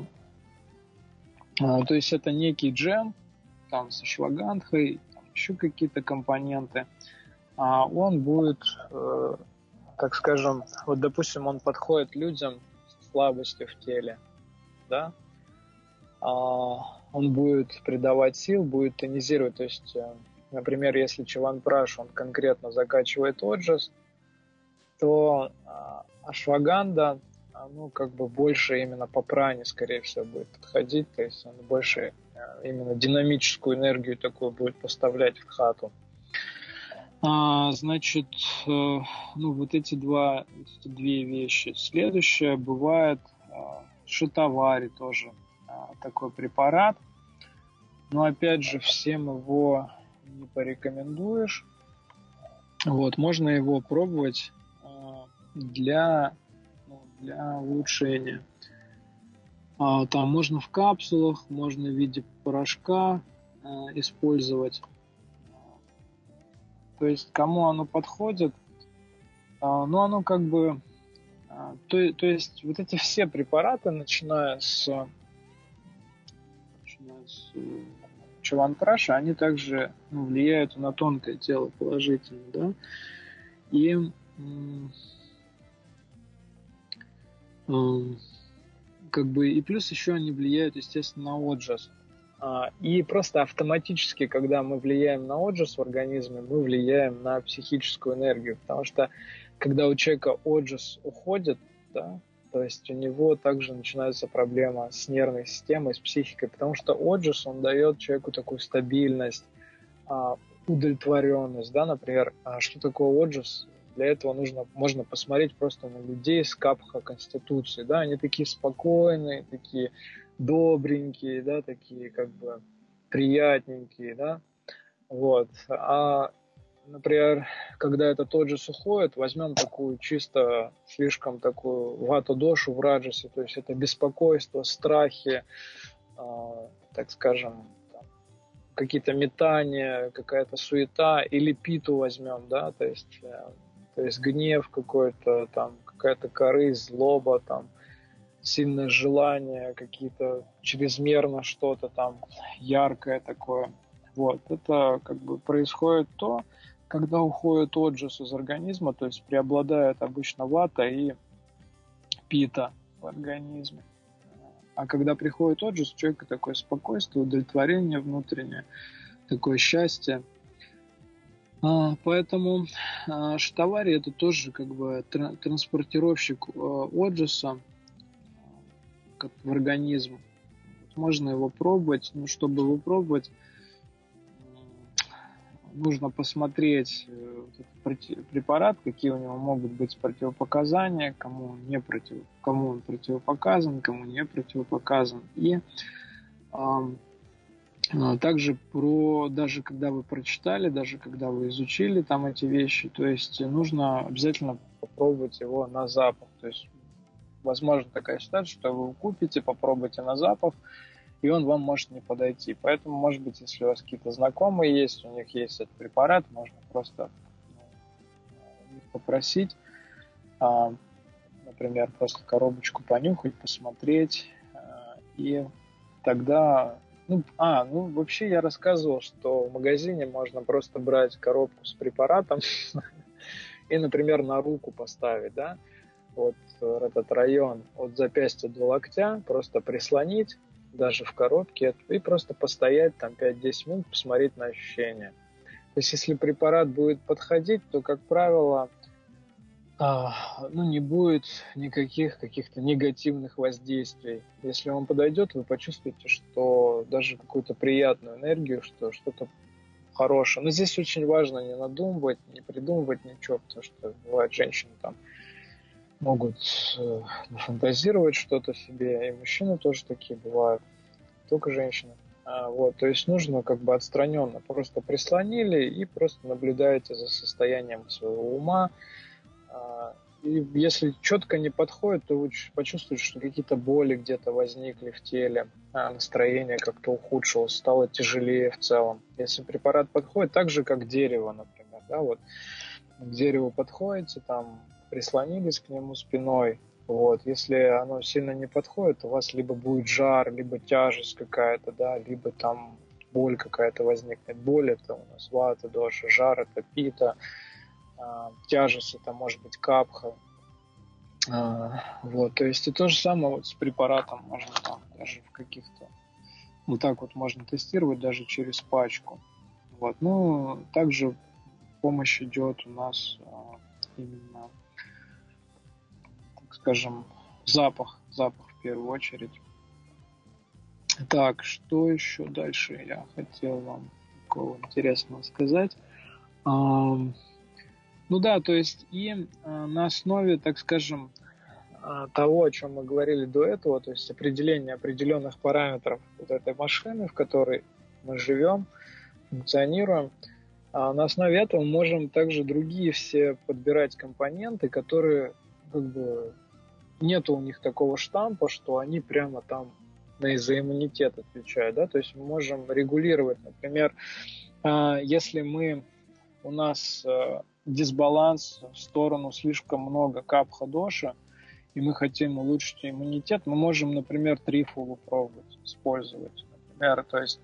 а, то есть это некий джем, там с ашвагандхой, там еще какие-то компоненты. А он будет, э, так скажем, вот, допустим, он подходит людям с слабостью в теле, да, он будет придавать сил, будет тонизировать. То есть, например, если чаванпраш, он конкретно закачивает отжиз, то ашваганда, ну, как бы больше именно по пране, скорее всего, будет подходить. То есть он больше именно динамическую энергию такую будет поставлять в дхату. А, значит, ну, вот эти два, эти две вещи. Следующее бывает шатавари тоже. Такой препарат, но опять же всем его не порекомендуешь. Вот, можно его пробовать для, ну, для улучшения. Там можно в капсулах, можно в виде порошка использовать. То есть кому оно подходит, Ну, оно как бы... То, то есть вот эти все препараты, начиная с, начиная с чавантраша, они также, ну, влияют на тонкое тело положительно, да. И как бы и плюс еще они влияют, естественно, на отжас. И просто автоматически, когда мы влияем на отжас в организме, мы влияем на психическую энергию, потому что когда у человека отжас уходит, да, то есть у него также начинается проблема с нервной системой, с психикой, потому что отжас, он дает человеку такую стабильность, удовлетворенность, да, например, что такое отжас? Для этого нужно, можно посмотреть просто на людей с капха конституции, да, они такие спокойные, такие добренькие, да, такие как бы приятненькие, да, вот. А, например, когда этот отжас уходит, возьмем такую чисто слишком такую вату-дошу в раджасе, то есть это беспокойство, страхи, э, так скажем, какие-то метания, какая-то суета, или питу возьмем, да, то есть, то есть гнев какой-то, там, какая-то корысть, злоба, там, сильное желание, какие-то чрезмерно что-то там яркое такое. Вот, это как бы происходит то, когда уходит отжас из организма, то есть преобладает обычно вата и пита в организме. А когда приходит отжас, у человека такое спокойствие, удовлетворение внутреннее, такое счастье. А, поэтому а, штавари это тоже как бы транспортировщик а, отжаса как в организм. Можно его пробовать, но чтобы его пробовать, нужно посмотреть препарат, какие у него могут быть противопоказания, кому, не против, кому он противопоказан, кому не противопоказан. И а, также про, даже когда вы прочитали, даже когда вы изучили там эти вещи, то есть нужно обязательно попробовать его на запах. То есть возможно такая ситуация, что вы купите, попробуйте на запах, и он вам может не подойти. Поэтому, может быть, если у вас какие-то знакомые есть, у них есть этот препарат, можно просто у них попросить, например, просто коробочку понюхать, посмотреть, и тогда... Ну, а, ну, вообще я рассказывал, что в магазине можно просто брать коробку с препаратом и, например, на руку поставить, да, вот этот район от запястья до локтя, просто прислонить, даже в коробке, и просто постоять там пять-десять минут, посмотреть на ощущения. То есть, если препарат будет подходить, то, как правило, а, ну, не будет никаких каких-то негативных воздействий. Если он подойдет, вы почувствуете, что даже какую-то приятную энергию, что что-то хорошее. Но здесь очень важно не надумывать, не придумывать ничего, потому что бывает, женщины там могут э, фантазировать что-то себе, и мужчины тоже такие бывают, только женщины. А, вот, то есть нужно как бы отстраненно, просто прислонили и просто наблюдаете за состоянием своего ума. А, и если четко не подходит, то вы почувствуете, что какие-то боли где-то возникли в теле, а настроение как-то ухудшилось, стало тяжелее в целом. Если препарат подходит, так же как дерево, например, да, вот к дереву подходите, там прислонились к нему спиной, вот, если оно сильно не подходит, у вас либо будет жар, либо тяжесть какая-то, да, либо там боль какая-то возникнет. Боль это у нас вата, доша, жар это пита, а, тяжесть это может быть капха. А, вот, то есть и то же самое вот с препаратом можно там даже в каких-то, вот так вот можно тестировать даже через пачку. Вот, ну, также помощь идет у нас а, именно, так скажем, запах, запах в первую очередь. Так, что еще дальше я хотел вам такого интересного сказать? А, ну да, то есть и а, на основе, так скажем, того, о чем мы говорили до этого, то есть определение определенных параметров вот этой машины, в которой мы живем, функционируем, а на основе этого мы можем также другие все подбирать компоненты, которые как бы нету у них такого штампа, что они прямо там за иммунитет отвечают, да, то есть мы можем регулировать, например, если мы у нас дисбаланс в сторону слишком много капха-доша, и мы хотим улучшить иммунитет, мы можем, например, трифулу пробовать, использовать. Например, то есть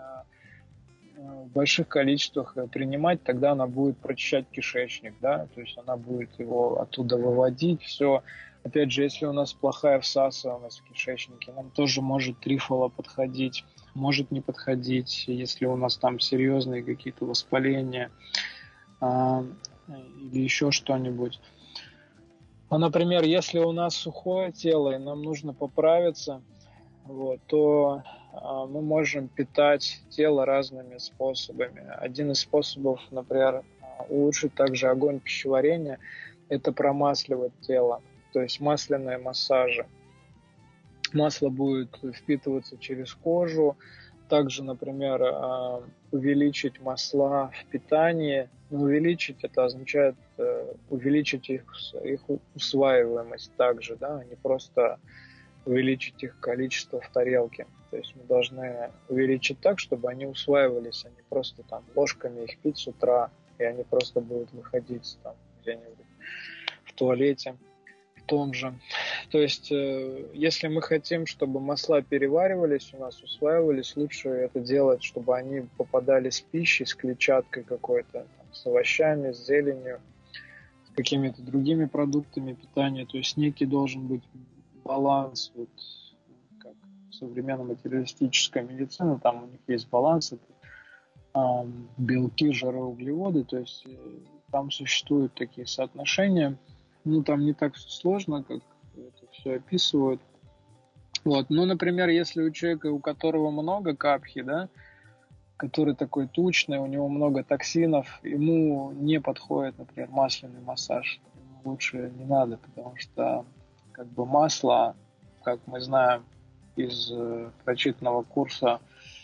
в больших количествах принимать, тогда она будет прочищать кишечник, да, то есть она будет его оттуда выводить, все. Опять же, если у нас плохая всасываемость в кишечнике, нам тоже может трифола подходить, может не подходить, если у нас там серьезные какие-то воспаления а, или еще что-нибудь. Ну, например, если у нас сухое тело и нам нужно поправиться, вот, то а, мы можем питать тело разными способами. Один из способов, например, улучшить также огонь пищеварения, это промасливать тело, то есть масляные массажи. Масло будет впитываться через кожу. Также, например, увеличить масла в питании. Но увеличить это означает увеличить их, их усваиваемость также, да, а не просто увеличить их количество в тарелке. То есть мы должны увеличить так, чтобы они усваивались, а не просто там ложками их пить с утра, и они просто будут выходить там где-нибудь в туалете в том же. То есть, если мы хотим, чтобы масла переваривались у нас, усваивались, лучше это делать, чтобы они попадались в пищу с клетчаткой какой-то, там, с овощами, с зеленью, с какими-то другими продуктами питания. То есть некий должен быть баланс, вот, как в современной материалистической медицине, там у них есть баланс, это, э, белки, жиры, углеводы, то есть э, там существуют такие соотношения. Ну, там не так сложно, как это все описывают. Вот. Ну, например, если у человека, у которого много капхи, да, который такой тучный, у него много токсинов, ему не подходит, например, масляный массаж. Ему лучше не надо, потому что как бы масло, как мы знаем из э, прочитанного курса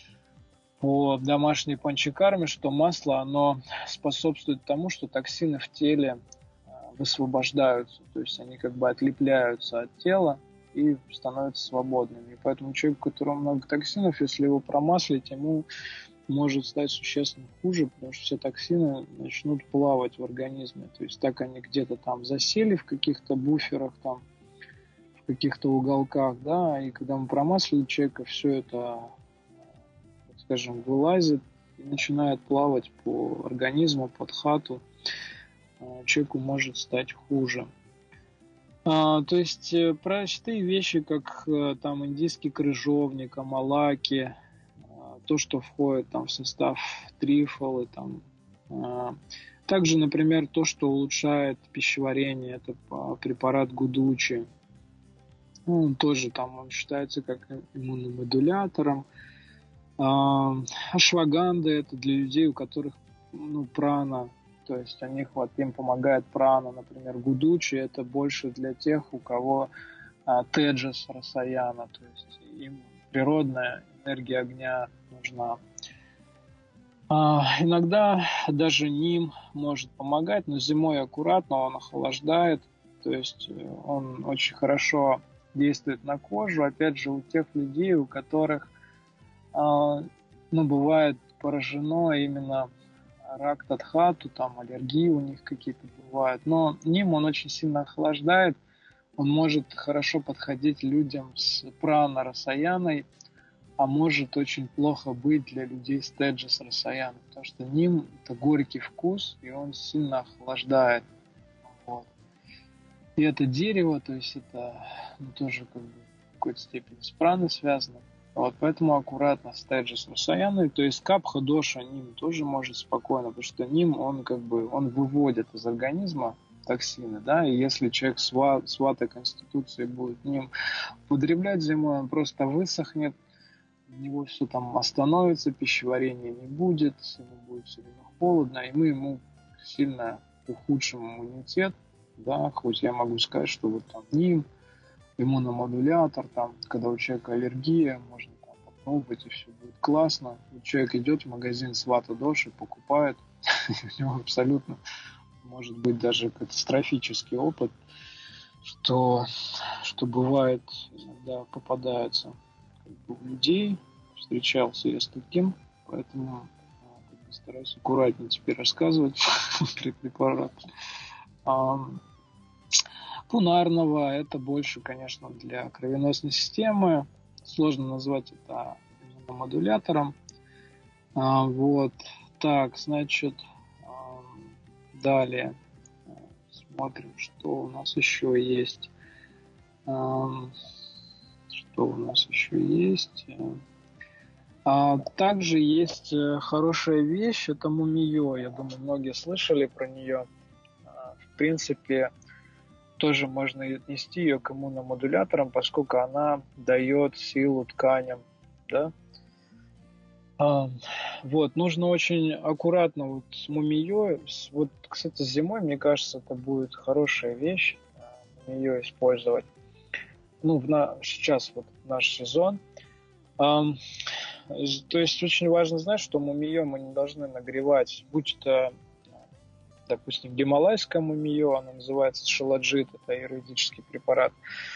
по домашней панчакарме, что масло, оно способствует тому, что токсины в теле высвобождаются, то есть они как бы отлепляются от тела и становятся свободными. И поэтому человеку, у которого много токсинов, если его промаслить, ему может стать существенно хуже, потому что все токсины начнут плавать в организме. То есть так они где-то там засели в каких-то буферах, там, в каких-то уголках, да, и когда мы промаслили человека, все это, так скажем, вылазит и начинает плавать по организму, под хату. Человеку может стать хуже. А, то есть простые вещи, как там индийский крыжовник, амалаки, то, что входит там в состав трифолы, там. А, также, например, то, что улучшает пищеварение, это препарат гудучи. Ну, он тоже там он считается как иммуномодулятором. А, ашваганда это для людей, у которых ну, прана. То есть они, вот, им помогает прана, например, гудучи, это больше для тех, у кого а, теджас расаяна, то есть им природная энергия огня нужна. А, иногда даже ним может помогать, но зимой аккуратно, он охлаждает, то есть он очень хорошо действует на кожу, опять же, у тех людей, у которых а, ну, бывает поражено именно рак татхату, там аллергии у них какие-то бывают. Но ним он очень сильно охлаждает. Он может хорошо подходить людям с прана расаяной, а может очень плохо быть для людей с теджас расаяной, потому что ним это горький вкус, и он сильно охлаждает. Вот. И это дерево, то есть это ну, тоже как бы в какой-то степени с праной связано. Вот, поэтому аккуратно с теджас расаяной, то есть капха доша ним тоже может спокойно, потому что ним он как бы он выводит из организма токсины, да, и если человек с, ва, с ватой конституции будет ним употреблять зимой, он просто высохнет, у него все там остановится, пищеварения не будет, ему будет все время холодно, и мы ему сильно ухудшим иммунитет, да, хоть я могу сказать, что вот там ним иммуномодулятор, там, когда у человека аллергия, можно там попробовать, и все будет классно. И человек идет в магазин с вата доши, покупает, и у него абсолютно может быть даже катастрофический опыт, что, что бывает, иногда попадается как бы, у людей, встречался я с таким, поэтому как Стараюсь аккуратнее теперь рассказывать про препарат. Пунарного это больше, конечно, для кровеносной системы. Сложно назвать это иммуномодулятором. А, вот. Так, значит, далее смотрим, что у нас еще есть. Что у нас еще есть? А также есть хорошая вещь, это мумиё. Я думаю, многие слышали про нее. В принципе, тоже можно отнести ее к иммуномодуляторам, поскольку она дает силу тканям. Да? А, вот, нужно очень аккуратно вот с мумиё. Вот, кстати, зимой, мне кажется, это будет хорошая вещь, мумиё использовать. Ну, в на... сейчас вот наш сезон. А, то есть очень важно знать, что мумиё мы не должны нагревать, будь это, допустим, гималайское мумиё, оно называется шиладжит, это аюрведический препарат,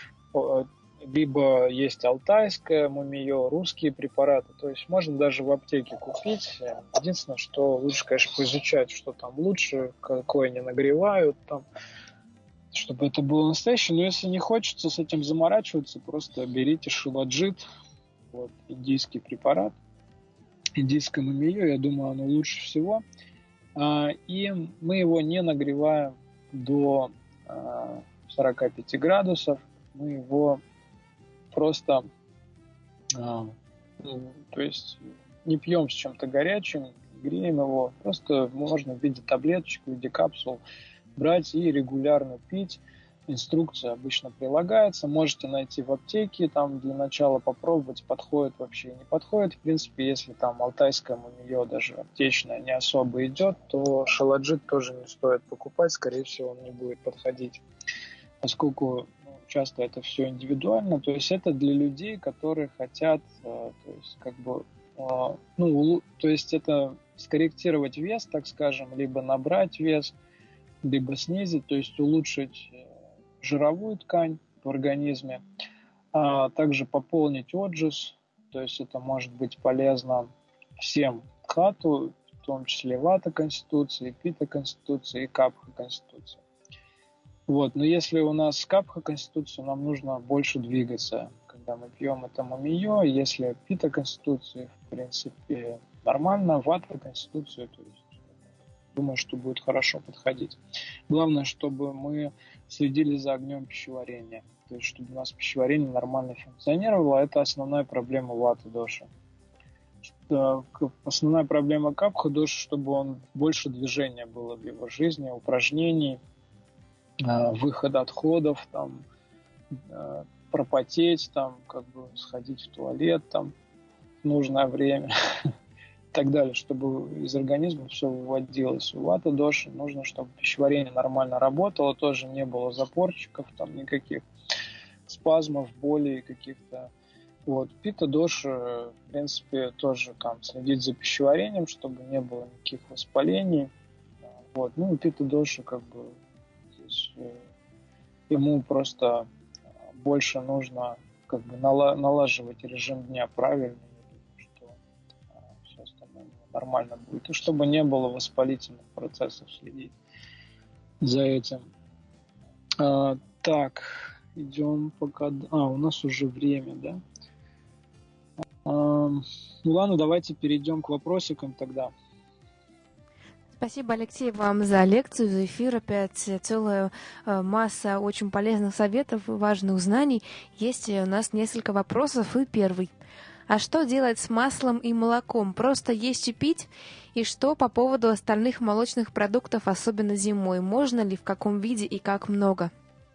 либо есть алтайское мумиё, русские препараты, то есть можно даже в аптеке купить. Единственное, что лучше, конечно, поизучать, что там лучше, какое они нагревают, там, чтобы это было настоящее. Но если не хочется с этим заморачиваться, просто берите шиладжит, вот, индийский препарат, индийское мумиё, я думаю, оно лучше всего. И мы его не нагреваем до сорок пять градусов, мы его просто, то есть не пьем с чем-то горячим, греем его, просто можно в виде таблеточек, в виде капсул брать и регулярно пить. Инструкция обычно прилагается, можете найти в аптеке, там для начала попробовать, подходит вообще, не подходит. В принципе, если там алтайское мумиё даже аптечное не особо идет, то шиладжит тоже не стоит покупать, скорее всего, он не будет подходить, поскольку ну, часто это все индивидуально. То есть это для людей, которые хотят, то есть как бы, ну, то есть это скорректировать вес, так скажем, либо набрать вес, либо снизить, то есть улучшить жировую ткань в организме, а также пополнить отжиз, то есть это может быть полезно всем дхату, в том числе вата конституции, пита конституции и капха конституции. Вот. Но если у нас капха конституция, нам нужно больше двигаться, когда мы пьем это мумиё. Если пита конституции, в принципе, нормально, вата конституция, то есть думаю, что будет хорошо подходить. Главное, чтобы мы следили за огнем пищеварения. То есть, чтобы у нас пищеварение нормально функционировало. Это основная проблема ваты доши. Основная проблема капха доши, чтобы он больше движения было в его жизни, упражнений, выход отходов, там, пропотеть, там, как бы сходить в туалет там, в нужное время. И так далее, чтобы из организма все выводилось. У вата доши нужно, чтобы пищеварение нормально работало, тоже не было запорчиков, там никаких спазмов, болей каких-то. Вот. Пита доши, в принципе, тоже там следить за пищеварением, чтобы не было никаких воспалений. Вот. Ну и пита доши, как бы, здесь, ему просто больше нужно как бы налаживать режим дня правильно. Нормально будет. И чтобы не было воспалительных процессов, следить за этим. А, так, идем пока... А, у нас уже время, да? А, ну ладно, давайте перейдем к вопросикам тогда. Спасибо, Алексей, вам за лекцию, за эфир. Опять целая масса очень полезных советов, важных знаний. Есть у нас несколько вопросов. И первый. А что делать с маслом и молоком? Просто есть и пить? И что по поводу остальных молочных продуктов, особенно зимой? Можно ли, в каком виде и как много?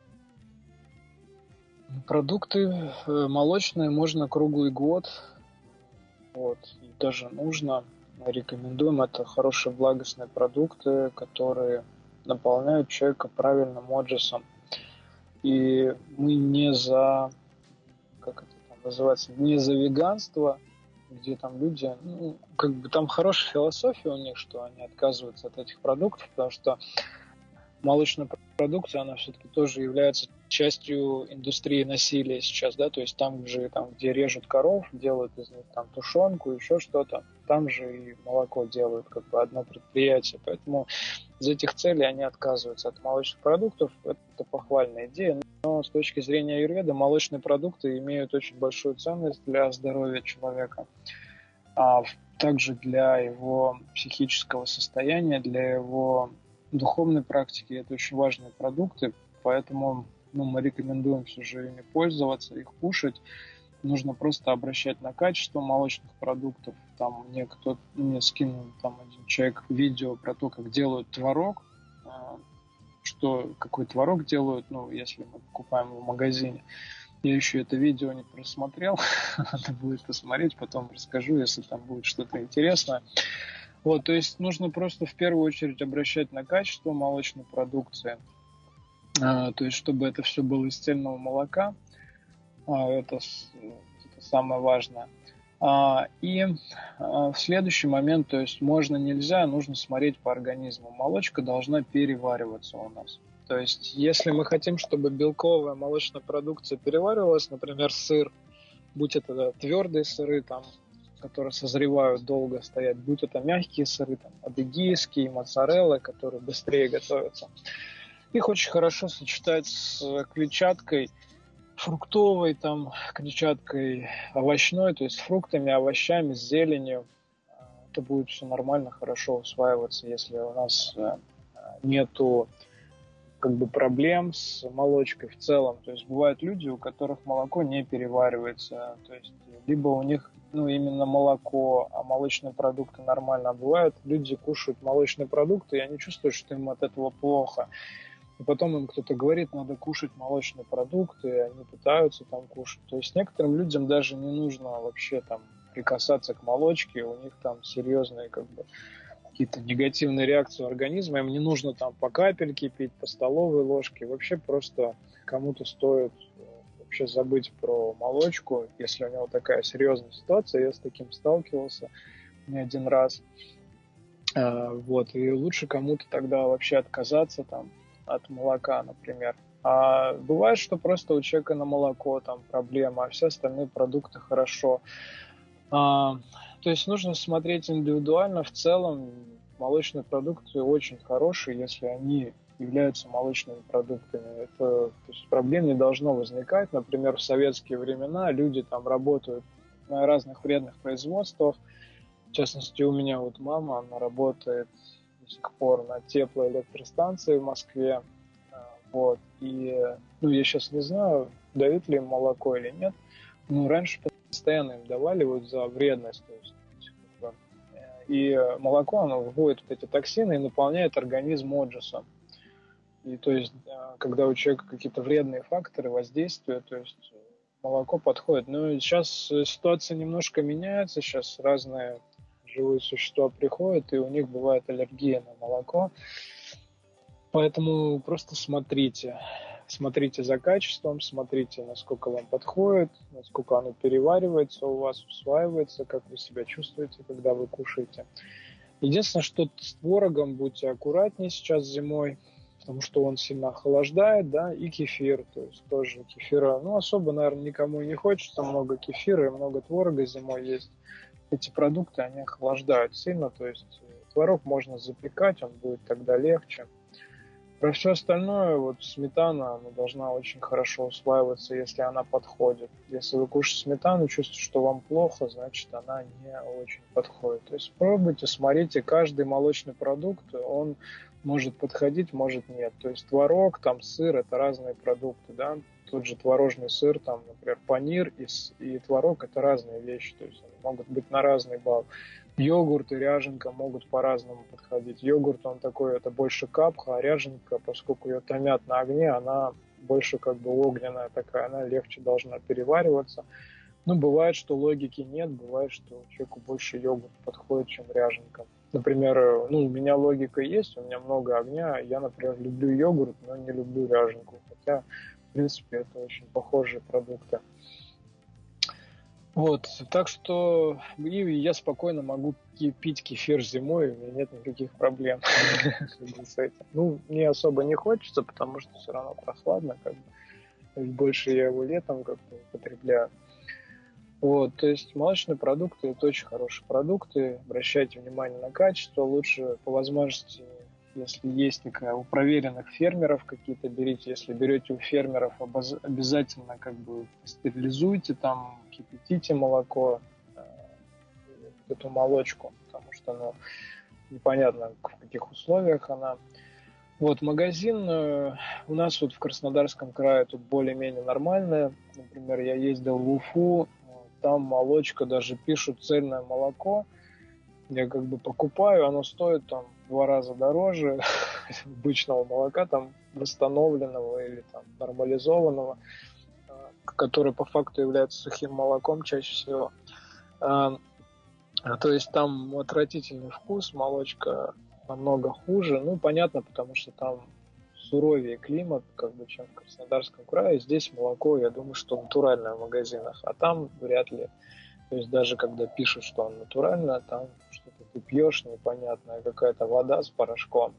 Продукты молочные можно круглый год. Вот. И даже нужно. Мы рекомендуем. Это хорошие благостные продукты, которые наполняют человека правильным отжисом. И мы не за... Как это называется, не за веганство, где там люди, ну, как бы там хорошая философия у них, что они отказываются от этих продуктов, потому что молочная продукция, она все-таки тоже является частью индустрии насилия сейчас, да, то есть там же, там, где режут коров, делают из них там тушенку, еще что-то, там же и молоко делают, как бы одно предприятие, поэтому из этих целей они отказываются от молочных продуктов, это похвальная идея, но с точки зрения аюрведы молочные продукты имеют очень большую ценность для здоровья человека, а также для его психического состояния, для его духовной практики, это очень важные продукты, поэтому ну, мы рекомендуем все же ими пользоваться, их кушать. Нужно просто обращать на качество молочных продуктов. Там мне кто-то мне скинул там один человек видео про то, как делают творог, что какой творог делают, ну, если мы покупаем в магазине. Я еще это видео не просмотрел, надо будет посмотреть, потом расскажу, если там будет что-то интересное. Вот, то есть нужно просто в первую очередь обращать на качество молочной продукции. То есть, чтобы это все было из цельного молока, это, это самое важное. И в следующий момент, то есть можно, нельзя, нужно смотреть по организму. Молочка должна перевариваться у нас. То есть, если мы хотим, чтобы белковая молочная продукция переваривалась, например, сыр, будь это да, твердые сыры, там, которые созревают долго стоять, будь это мягкие сыры, там, адыгейские, моцареллы, которые быстрее готовятся, их очень хорошо сочетать с клетчаткой фруктовой, там, клетчаткой овощной, то есть фруктами, овощами, с зеленью. Это будет все нормально, хорошо усваиваться, если у нас нету как бы проблем с молочкой в целом. То есть бывают люди, у которых молоко не переваривается, то есть либо у них ну, именно молоко, а молочные продукты нормально. А бывает, люди кушают молочные продукты, и они чувствуют, что им от этого плохо. И потом им кто-то говорит, надо кушать молочные продукты, и они пытаются там кушать. То есть некоторым людям даже не нужно вообще там прикасаться к молочке, у них там серьезные как бы какие-то негативные реакции организма, им не нужно там по капельке пить, по столовой ложке. Вообще просто кому-то стоит вообще забыть про молочку, если у него такая серьезная ситуация. Я с таким сталкивался не один раз. Вот, и лучше кому-то тогда вообще отказаться там от молока, например. А бывает, что просто у человека на молоко там проблема, а все остальные продукты хорошо. А, то есть нужно смотреть индивидуально. В целом молочные продукты очень хорошие, если они являются молочными продуктами. Это, то есть проблем не должно возникать. Например, в советские времена люди там работают на разных вредных производствах. В частности, у меня вот мама, она работает до сих пор на теплоэлектростанции в Москве. Вот. И ну, я сейчас не знаю, дают ли им молоко или нет. Но раньше постоянно им давали вот за вредность. То есть, и молоко, оно выводит вот эти токсины и наполняет организм отжасом. И то есть, когда у человека какие-то вредные факторы воздействия, то есть молоко подходит. Но сейчас ситуация немножко меняется, сейчас разные живые существа приходят, и у них бывает аллергия на молоко. Поэтому просто смотрите. Смотрите за качеством, смотрите, насколько вам подходит, насколько оно переваривается у вас, усваивается, как вы себя чувствуете, когда вы кушаете. Единственное, что с творогом будьте аккуратнее сейчас зимой, потому что он сильно охлаждает, да, и кефир, то есть тоже кефира, ну, особо, наверное, никому и не хочется, много кефира и много творога зимой есть. Эти продукты, они охлаждают сильно, то есть творог можно запекать, он будет тогда легче. Про все остальное, вот сметана, она должна очень хорошо усваиваться, если она подходит. Если вы кушаете сметану, чувствуете, что вам плохо, значит, она не очень подходит. То есть пробуйте, смотрите, каждый молочный продукт, он может подходить, может нет. То есть творог, там сыр, это разные продукты, да. Тот же творожный сыр, там, например, панир и, и творог, это разные вещи, то есть они могут быть на разный балл. Йогурт и ряженка могут по-разному подходить. Йогурт, он такой, это больше капха, а ряженка, поскольку ее томят на огне, она больше как бы огненная такая, она легче должна перевариваться. Ну, бывает, что логики нет, бывает, что человеку больше йогурт подходит, чем ряженка. Например, ну, у меня логика есть, у меня много огня, я, например, люблю йогурт, но не люблю ряженку, хотя, в принципе, это очень похожие продукты. Вот, так что и я спокойно могу пить кефир зимой, у меня нет никаких проблем с этим. Ну, мне особо не хочется, потому что все равно прохладно, как бы. больше я его летом как-то употребляю. Вот, то есть молочные продукты – это очень хорошие продукты. Обращайте внимание на качество. Лучше по возможности, если есть такая, у проверенных фермеров какие-то берите. Если берете у фермеров, обязательно как бы стерилизуйте, там, кипятите молоко, эту молочку, потому что, ну, непонятно, в каких условиях она. Вот, магазин э, у нас вот в Краснодарском крае тут более-менее нормальная. Например, я ездил в Уфу, там молочка, даже пишут цельное молоко. Я как бы покупаю, оно стоит там в два раза дороже обычного молока, там восстановленного или там нормализованного, э, который по факту является сухим молоком чаще всего. Э, то есть там отвратительный вкус, молочка намного хуже. Ну, понятно, потому что там суровее климат, как бы, чем в Краснодарском крае. Здесь молоко, я думаю, что натуральное в магазинах, а там вряд ли. То есть даже когда пишут, что оно натуральное, там что-то ты пьешь непонятное, какая-то вода с порошком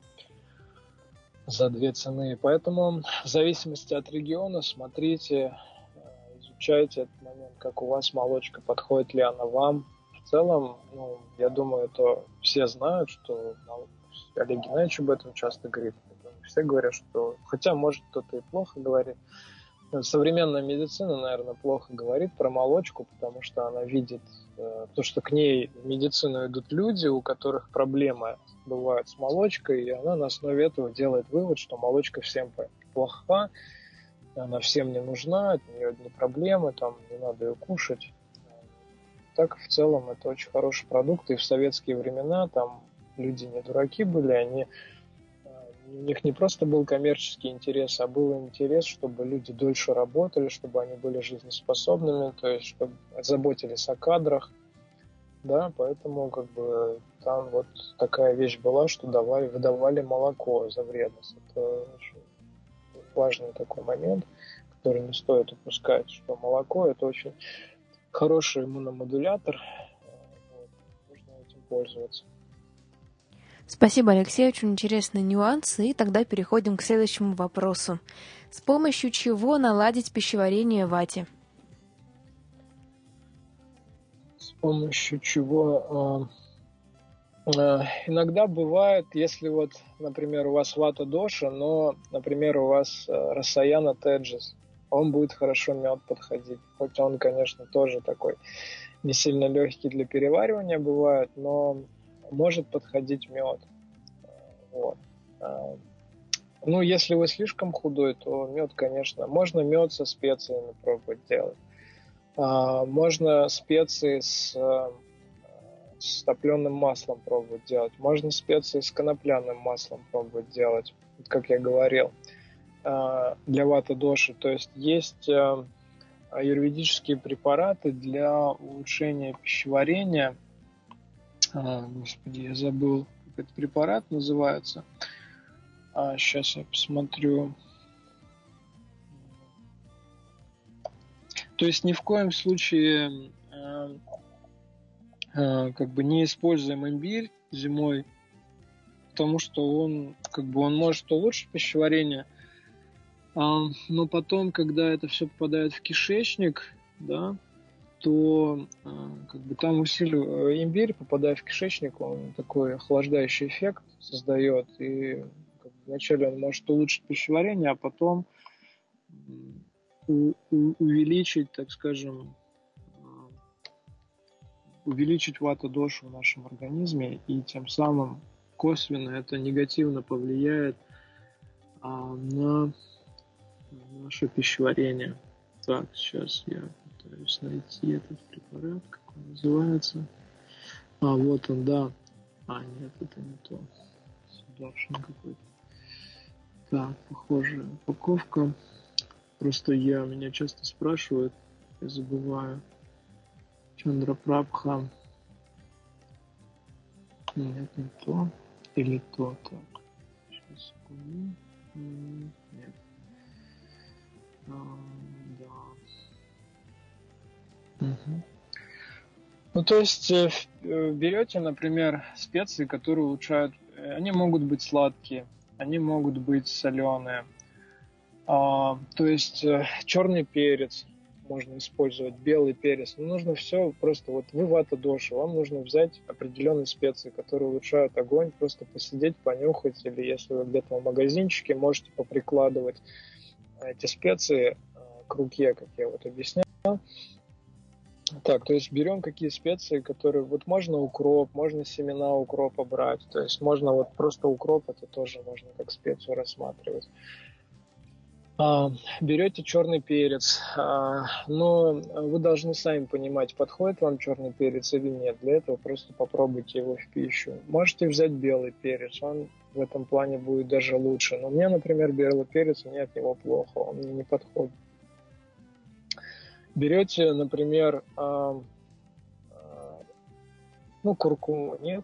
за две цены. Поэтому в зависимости от региона смотрите, изучайте этот момент, как у вас молочка, подходит ли она вам. В целом, ну, я думаю, это все знают, что Олег Геннадьевич об этом часто говорит. Все говорят, что... Хотя, может, кто-то и плохо говорит. Современная медицина, наверное, плохо говорит про молочку, потому что она видит э, то, что к ней в медицину идут люди, у которых проблемы бывают с молочкой, и она на основе этого делает вывод, что молочка всем плоха, она всем не нужна, от нее одни проблемы, там, не надо ее кушать. Так, в целом, это очень хороший продукт, и в советские времена там люди не дураки были, они... У них не просто был коммерческий интерес, а был интерес, чтобы люди дольше работали, чтобы они были жизнеспособными, то есть чтобы заботились о кадрах, да, поэтому как бы там вот такая вещь была, что давали, выдавали молоко за вредность. Это очень важный такой момент, который не стоит упускать, что молоко – это очень хороший иммуномодулятор, вот, нужно этим пользоваться. Спасибо, Алексей, очень интересные нюансы. И тогда переходим к следующему вопросу. С помощью чего наладить пищеварение вате? С помощью чего? Иногда бывает, если вот, например, у вас вата доша, но, например, у вас расаяна теджис, он будет хорошо мед подходить. Хоть он, конечно, тоже такой не сильно легкий для переваривания бывает, но может подходить мед. Вот. Ну, если вы слишком худой, то мед, конечно, можно мед со специями пробовать делать. Можно специи с, с топленым маслом пробовать делать. Можно специи с конопляным маслом пробовать делать, как я говорил, для ваты доши. То есть есть аюрведические препараты для улучшения пищеварения. Господи, я забыл, как этот препарат называется. А, сейчас я посмотрю. То есть ни в коем случае э, э, как бы не используем имбирь зимой, потому что он как бы он может улучшить пищеварение, а, но потом, когда это все попадает в кишечник, да, то как бы там усиливает имбирь, попадая в кишечник, он такой охлаждающий эффект создает, и как бы, вначале он может улучшить пищеварение, а потом у, у, увеличить, так скажем, увеличить вата-дошу в нашем организме, и тем самым косвенно это негативно повлияет а, на наше пищеварение. Так, сейчас я пытаюсь найти этот препарат, как он называется. А, вот он, да. А, нет, это не то. Сюдавшин какой-то. Так, похожая упаковка. Просто я, меня часто спрашивают, я забываю. Чандрапрабха. Нет, не то. Или то, так. Сейчас, секунду. Нет. А, да. Угу. Ну, то есть э, берете, например, специи, которые улучшают, они могут быть сладкие, они могут быть соленые, А, то есть э, черный перец можно использовать, белый перец. Но нужно все просто, вот вы вата доши, вам нужно взять определенные специи, которые улучшают огонь, просто посидеть, понюхать, или если вы где-то в магазинчике, можете поприкладывать эти специи э, к руке, как я вот объяснял. Так, то есть берем какие специи, которые... Вот можно укроп, можно семена укропа брать. То есть можно вот просто укроп, это тоже можно как специю рассматривать. А, берете черный перец, а, но вы должны сами понимать, подходит вам черный перец или нет. Для этого просто попробуйте его в пищу. Можете взять белый перец, он в этом плане будет даже лучше. Но мне, например, белый перец, мне от него плохо, он мне не подходит. Берете, например, а, а, ну, куркуму, нет?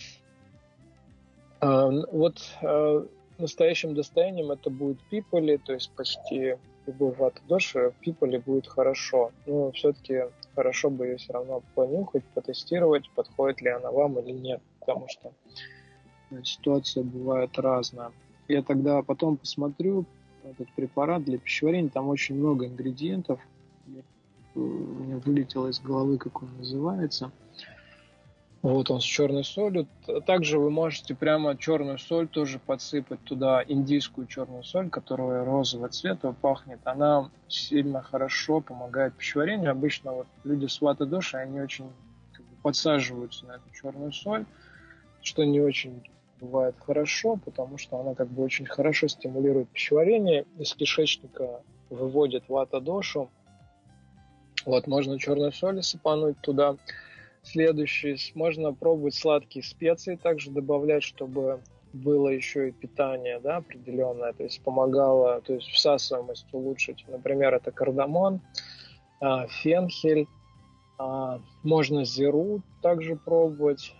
А, вот а, настоящим достоянием это будет пиполи, то есть почти любой вата доши в пиполи будет хорошо. Но все-таки хорошо бы ее все равно понюхать, потестировать, подходит ли она вам или нет, потому что ситуация бывает разная. Я тогда потом посмотрю этот препарат для пищеварения, там очень много ингредиентов. У меня вылетело из головы, как он называется. Вот он с черной солью. Также вы можете прямо черную соль тоже подсыпать туда, индийскую черную соль, которая розового цвета пахнет. Она сильно хорошо помогает пищеварению. Обычно вот люди с вата доши, они очень как бы подсаживаются на эту черную соль, что не очень бывает хорошо, потому что она как бы очень хорошо стимулирует пищеварение, из кишечника выводит вата дошу. Вот можно черную соль сыпануть туда. Следующий, можно пробовать сладкие специи, также добавлять, чтобы было еще и питание, да, определенное, то есть помогало, то есть всасываемость улучшить. Например, это кардамон, фенхель, можно зиру также пробовать,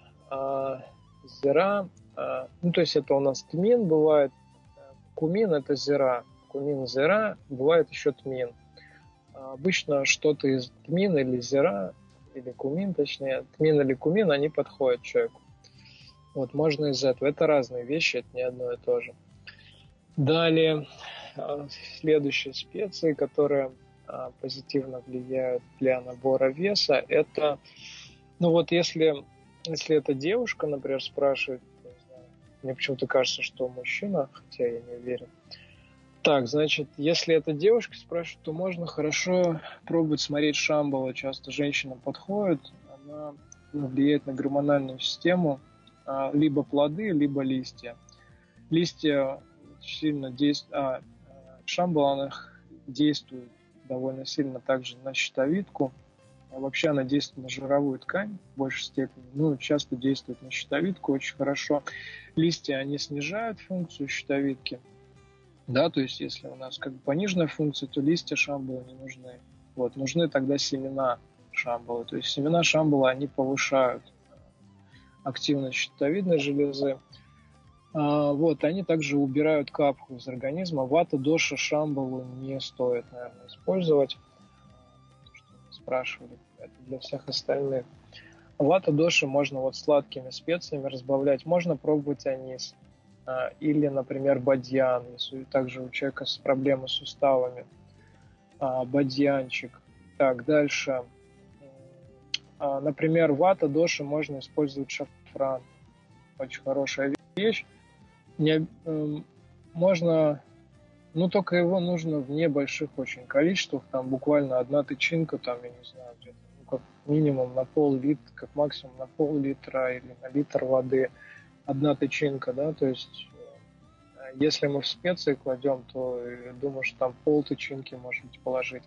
зира, ну то есть это у нас тмин бывает, кумин это зира, кумин зира, бывает еще тмин. Обычно что-то из тмина или зира, или кумин, точнее, тмин или кумин, они подходят человеку. Вот, можно из этого. Это разные вещи, это не одно и то же. Далее, следующие специи, которые позитивно влияют для набора веса, это, ну вот если, если это девушка, например, спрашивает, не знаю, мне почему-то кажется, что мужчина, хотя я не уверен. Так, значит, если это девушка спрашивает, то можно хорошо пробовать смотреть шамбала. Часто женщинам подходит, она влияет на гормональную систему, либо плоды, либо листья. Листья сильно действуют, а шамбала она действует довольно сильно также на щитовидку. А вообще она действует на жировую ткань в большей степени, ну, часто действует на щитовидку очень хорошо. Листья, они снижают функцию щитовидки. Да, то есть если у нас как бы пониженная функция, то листья шамбала не нужны. Вот, нужны тогда семена шамбала. То есть семена шамбала, они повышают активность щитовидной железы. А, вот, они также убирают капху из организма. Вата доша шамбалу не стоит, наверное, использовать. То, что вы спрашивали, это для всех остальных. Вата доши можно вот сладкими специями разбавлять. Можно пробовать анис. Или, например, бадьян, если также у человека с проблемой с суставами. Бадьянчик. Так, дальше. Например, вата доши можно использовать шафран. Очень хорошая вещь. Не, можно, ну только его нужно в небольших очень количествах. Там буквально одна тычинка, там, я не знаю, где-то, ну, как минимум на пол-литра, как максимум на пол-литра или на литр воды. Одна тычинка, да, то есть если мы в специи кладем, то я думаю, что там пол тычинки можно положить.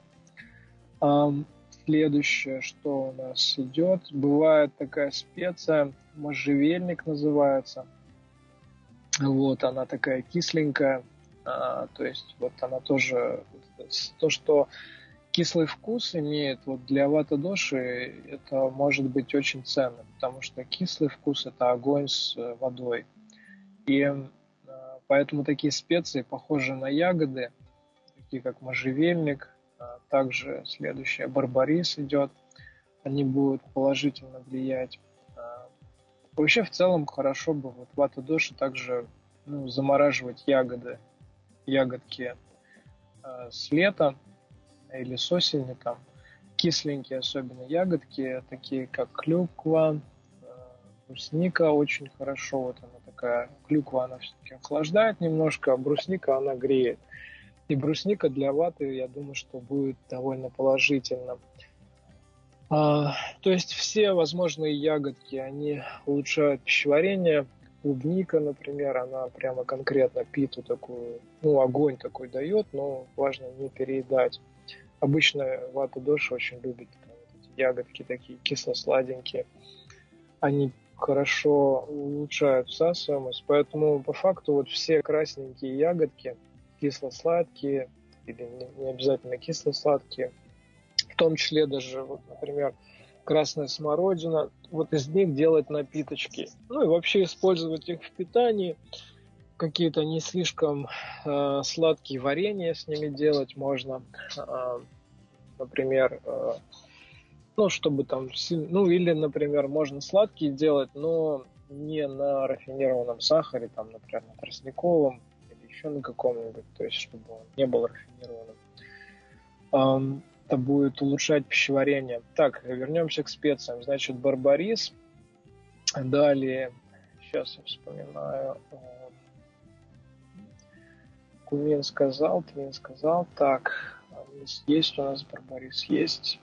Следующее, что у нас идет, бывает такая специя, можжевельник называется. Вот, она такая кисленькая, а, то есть вот она тоже, то, что кислый вкус имеет, вот для вата доши это может быть очень ценно, потому что кислый вкус это огонь с водой. И а, поэтому такие специи похожи на ягоды, такие как можжевельник, а также следующее барбарис идет, они будут положительно влиять. Вообще, в целом, хорошо бы вот вата доши также ну, замораживать ягоды, ягодки э, с лета или с осени, там, кисленькие особенно ягодки, такие как клюква, э, брусника очень хорошо, вот она такая, клюква, она все-таки охлаждает немножко, а брусника, она греет. И брусника для ваты, я думаю, что будет довольно положительно. А, то есть все возможные ягодки, они улучшают пищеварение. Клубника, например, она прямо конкретно питу такую, ну, огонь такой дает, но важно не переедать. Обычно вата доши очень любит там, вот эти ягодки такие кисло-сладенькие. Они хорошо улучшают всасываемость, поэтому по факту вот все красненькие ягодки, кисло-сладкие или не обязательно кисло-сладкие, в том числе даже, вот, например, красная смородина, вот из них делать напиточки. Ну и вообще использовать их в питании. Какие-то не слишком э, сладкие варенья с ними делать можно. Э, например, э, ну, чтобы там... Ну, или, например, можно сладкие делать, но не на рафинированном сахаре, там, например, на тростниковом или еще на каком-нибудь, то есть, чтобы он не был рафинированным. Эм, это будет улучшать пищеварение. Так, вернемся к специям. Значит, барбарис. Далее, сейчас я вспоминаю. Кумин сказал, Твин сказал. Так, есть у нас барбарис, есть.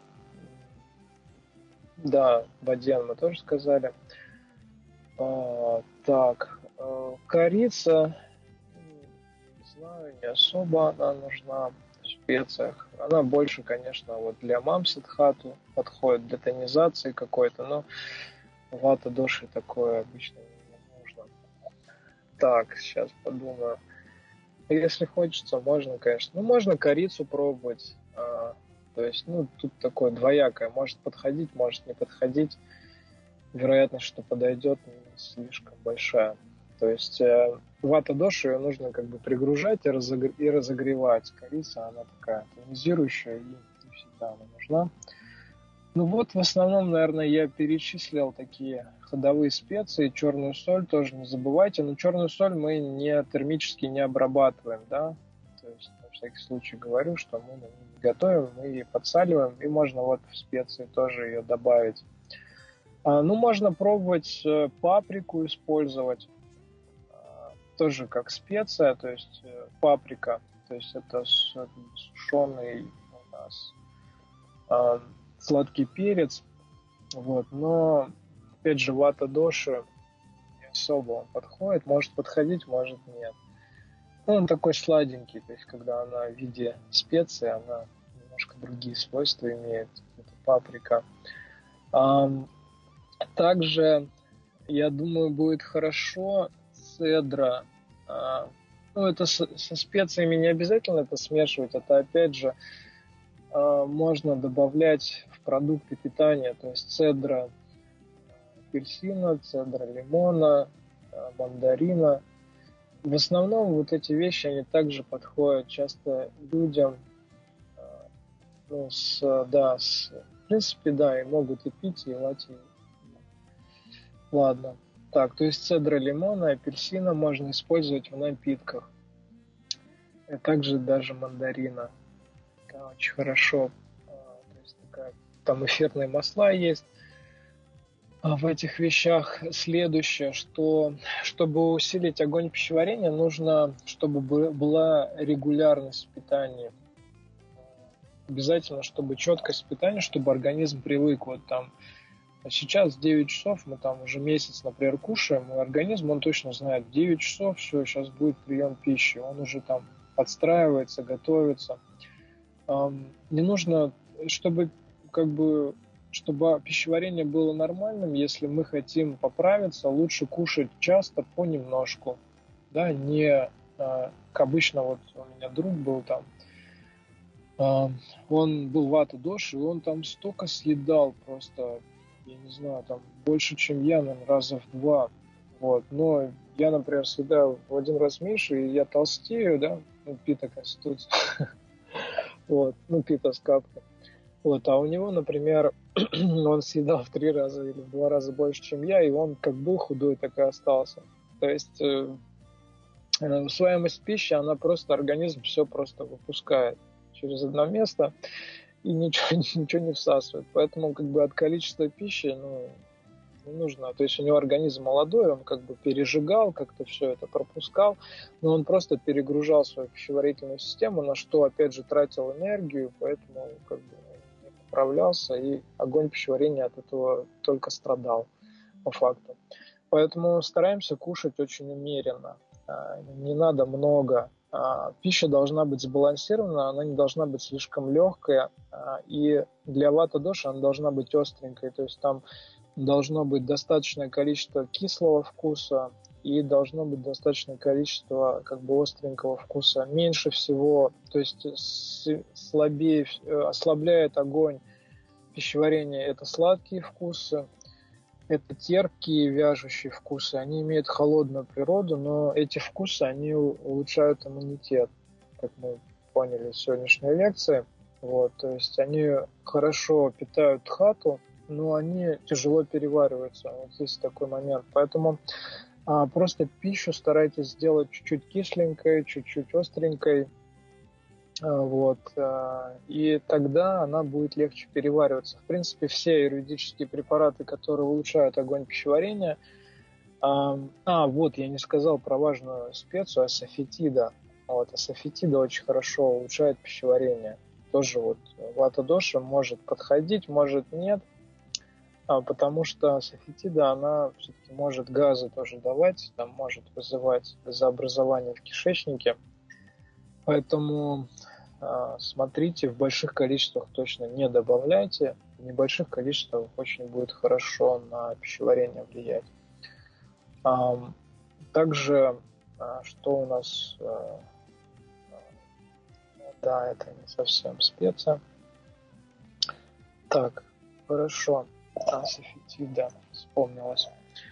Да, бадьян мы тоже сказали. А, так, корица, не знаю, не особо она нужна в специях. Она больше, конечно, вот для мамсадхату подходит, для тонизации какой-то, но вата доши такое обычно не нужно. Так, сейчас подумаю. Если хочется, можно, конечно. Ну, можно корицу пробовать. А, то есть, ну, тут такое двоякое. Может подходить, может не подходить. Вероятность, что подойдет, не слишком большая. То есть, э, вата доши ее нужно как бы пригружать и, разогр... и разогревать. Корица, она такая тонизирующая и не всегда она нужна. Ну вот, в основном, наверное, я перечислил такие ходовые специи. Черную соль тоже не забывайте. Но черную соль мы не термически не обрабатываем, да. То есть, на всякий случай говорю, что мы на ней не готовим, мы ее подсаливаем. И можно вот в специи тоже ее добавить. А, ну, можно пробовать паприку использовать. А, тоже как специя, то есть паприка. То есть это сушеный у нас... А, сладкий перец, вот, но, опять же, вата доши не особо он подходит, может подходить, может нет. Ну, он такой сладенький, то есть, когда она в виде специи, она немножко другие свойства имеет, это паприка. А, также, я думаю, будет хорошо цедра. А, ну, это со, со специями не обязательно это смешивать, это, опять же, можно добавлять в продукты питания, то есть цедра апельсина, цедра лимона, мандарина. В основном вот эти вещи, они также подходят часто людям, ну, с, да, с, в принципе, да, и могут и пить, и лать. Ладно. Так, то есть цедра лимона, апельсина можно использовать в напитках. И также даже мандарина. Да, очень хорошо. То есть такая, там эфирные масла есть. А в этих вещах следующее, что чтобы усилить огонь пищеварения, нужно, чтобы была регулярность питания. Обязательно, чтобы четкость питания, чтобы организм привык. Вот там сейчас девять часов, мы там уже месяц, например, кушаем, и организм, он точно знает, в девять часов, все, сейчас будет прием пищи. Он уже там подстраивается, готовится. Не нужно, чтобы как бы, чтобы пищеварение было нормальным, если мы хотим поправиться, лучше кушать часто понемножку, да, не как обычно. Вот у меня друг был там, он был вата доши, и он там столько съедал просто, я не знаю, там больше, чем я, наверное, раза в два, вот, но я, например, съедаю в один раз меньше, и я толстею, да, ну, пита конституция. Вот, ну, пита с капкой. Вот, а у него, например, он съедал в три раза или в два раза больше, чем я, и он как был худой, так и остался. То есть, э, усваиваемость пищи, она просто, организм все просто выпускает через одно место и ничего, ничего не всасывает. Поэтому как бы от количества пищи, ну, не нужно. То есть у него организм молодой, он как бы пережигал, как-то все это пропускал, но он просто перегружал свою пищеварительную систему, на что, опять же, тратил энергию, поэтому как бы не поправлялся, и огонь пищеварения от этого только страдал, по факту. Поэтому стараемся кушать очень умеренно. Не надо много. Пища должна быть сбалансирована, она не должна быть слишком легкая, и для вата-доши она должна быть остренькой, то есть там должно быть достаточное количество кислого вкуса и должно быть достаточное количество как бы остренького вкуса. Меньше всего, то есть слабее, ослабляет огонь пищеварения это сладкие вкусы, это терпкие, вяжущие вкусы. Они имеют холодную природу, но эти вкусы, они улучшают иммунитет, как мы поняли в сегодняшней лекции. Вот, то есть они хорошо питают дхату, но они тяжело перевариваются. Вот здесь такой момент. Поэтому а, просто пищу старайтесь сделать чуть-чуть кисленькой, чуть-чуть остренькой. А, вот, а, и тогда она будет легче перевариваться. В принципе, все аюрведические препараты, которые улучшают огонь пищеварения. А, а вот, я не сказал про важную специю асафетида. Вот, асафетида очень хорошо улучшает пищеварение. Тоже вот вата-доша может подходить, может нет. Потому что асафетида, она все-таки может газы тоже давать, там может вызывать газообразование в кишечнике. Поэтому э, смотрите, в больших количествах точно не добавляйте. В небольших количествах очень будет хорошо на пищеварение влиять. А, также, а, что у нас... А, да, это не совсем специя. Так, хорошо. Асафетида, вспомнилось.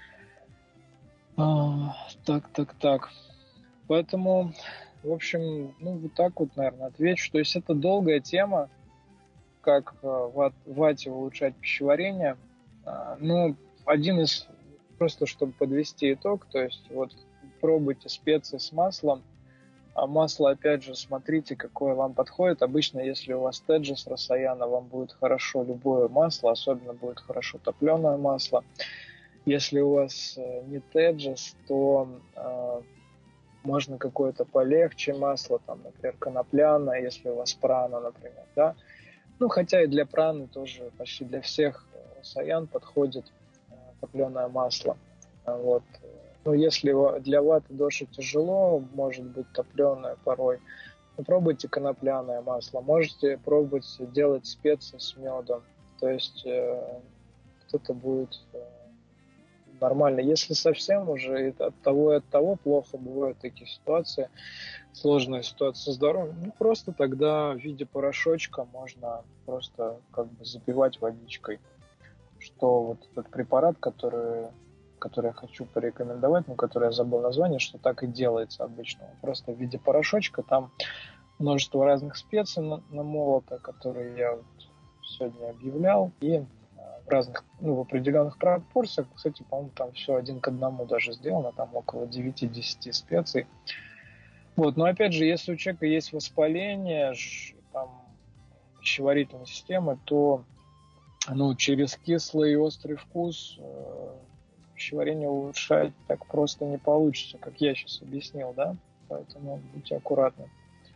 А, так, так, так. Поэтому, в общем, ну вот так вот, наверное, отвечу. То есть это долгая тема, как в вате улучшать пищеварение. Ну, один из, просто чтобы подвести итог, то есть вот пробуйте специи с маслом. А масло, опять же, смотрите, какое вам подходит. Обычно, если у вас теджес расаяна, вам будет хорошо любое масло, особенно будет хорошо топленое масло. Если у вас не теджес, то э, можно какое-то полегче масло, там, например, конопляное, если у вас прана, например, да. Ну, хотя и для праны тоже почти для всех расаян подходит э, топленое масло. Вот. Но если для ваты-доши тяжело, может быть топленое порой, попробуйте конопляное масло. Можете пробовать делать специи с медом. То есть э, кто-то будет э, нормально. Если совсем уже от того и от того плохо, бывают такие ситуации, сложная ситуация со здоровьем, ну просто тогда в виде порошочка можно просто как бы запивать водичкой. Что вот этот препарат, который... который я хочу порекомендовать, но который я забыл название, что так и делается обычно. Просто в виде порошочка, там множество разных специй намолото, которые я вот сегодня объявлял, и в разных, ну, в определенных пропорциях, кстати, по-моему, там все один к одному даже сделано, там около девять-десять специй. Вот, но опять же, если у человека есть воспаление, там, пищеварительной системы, то ну, через кислый и острый вкус пищеварение улучшать так просто не получится, как я сейчас объяснил, да? Поэтому будьте аккуратны.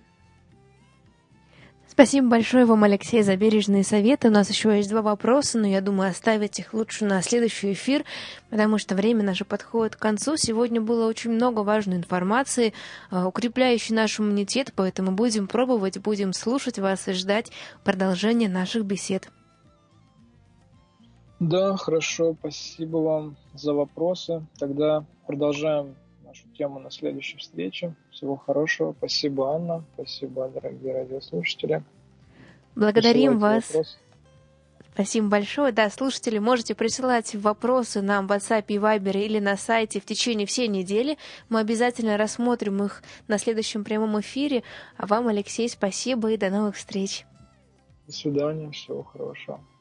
Спасибо большое вам, Алексей, за бережные советы. У нас еще есть два вопроса, но я думаю, оставить их лучше на следующий эфир, потому что время наше подходит к концу. Сегодня было очень много важной информации, укрепляющей наш иммунитет, поэтому будем пробовать, будем слушать вас и ждать продолжения наших бесед. Да, хорошо, спасибо вам за вопросы. Тогда продолжаем нашу тему на следующей встрече. Всего хорошего. Спасибо, Анна. Спасибо, дорогие радиослушатели. Благодарим вас. Вопросы. Спасибо большое. Да, слушатели, можете присылать вопросы нам в WhatsApp и Viber или на сайте в течение всей недели. Мы обязательно рассмотрим их на следующем прямом эфире. А вам, Алексей, спасибо и до новых встреч. До свидания. Всего хорошего.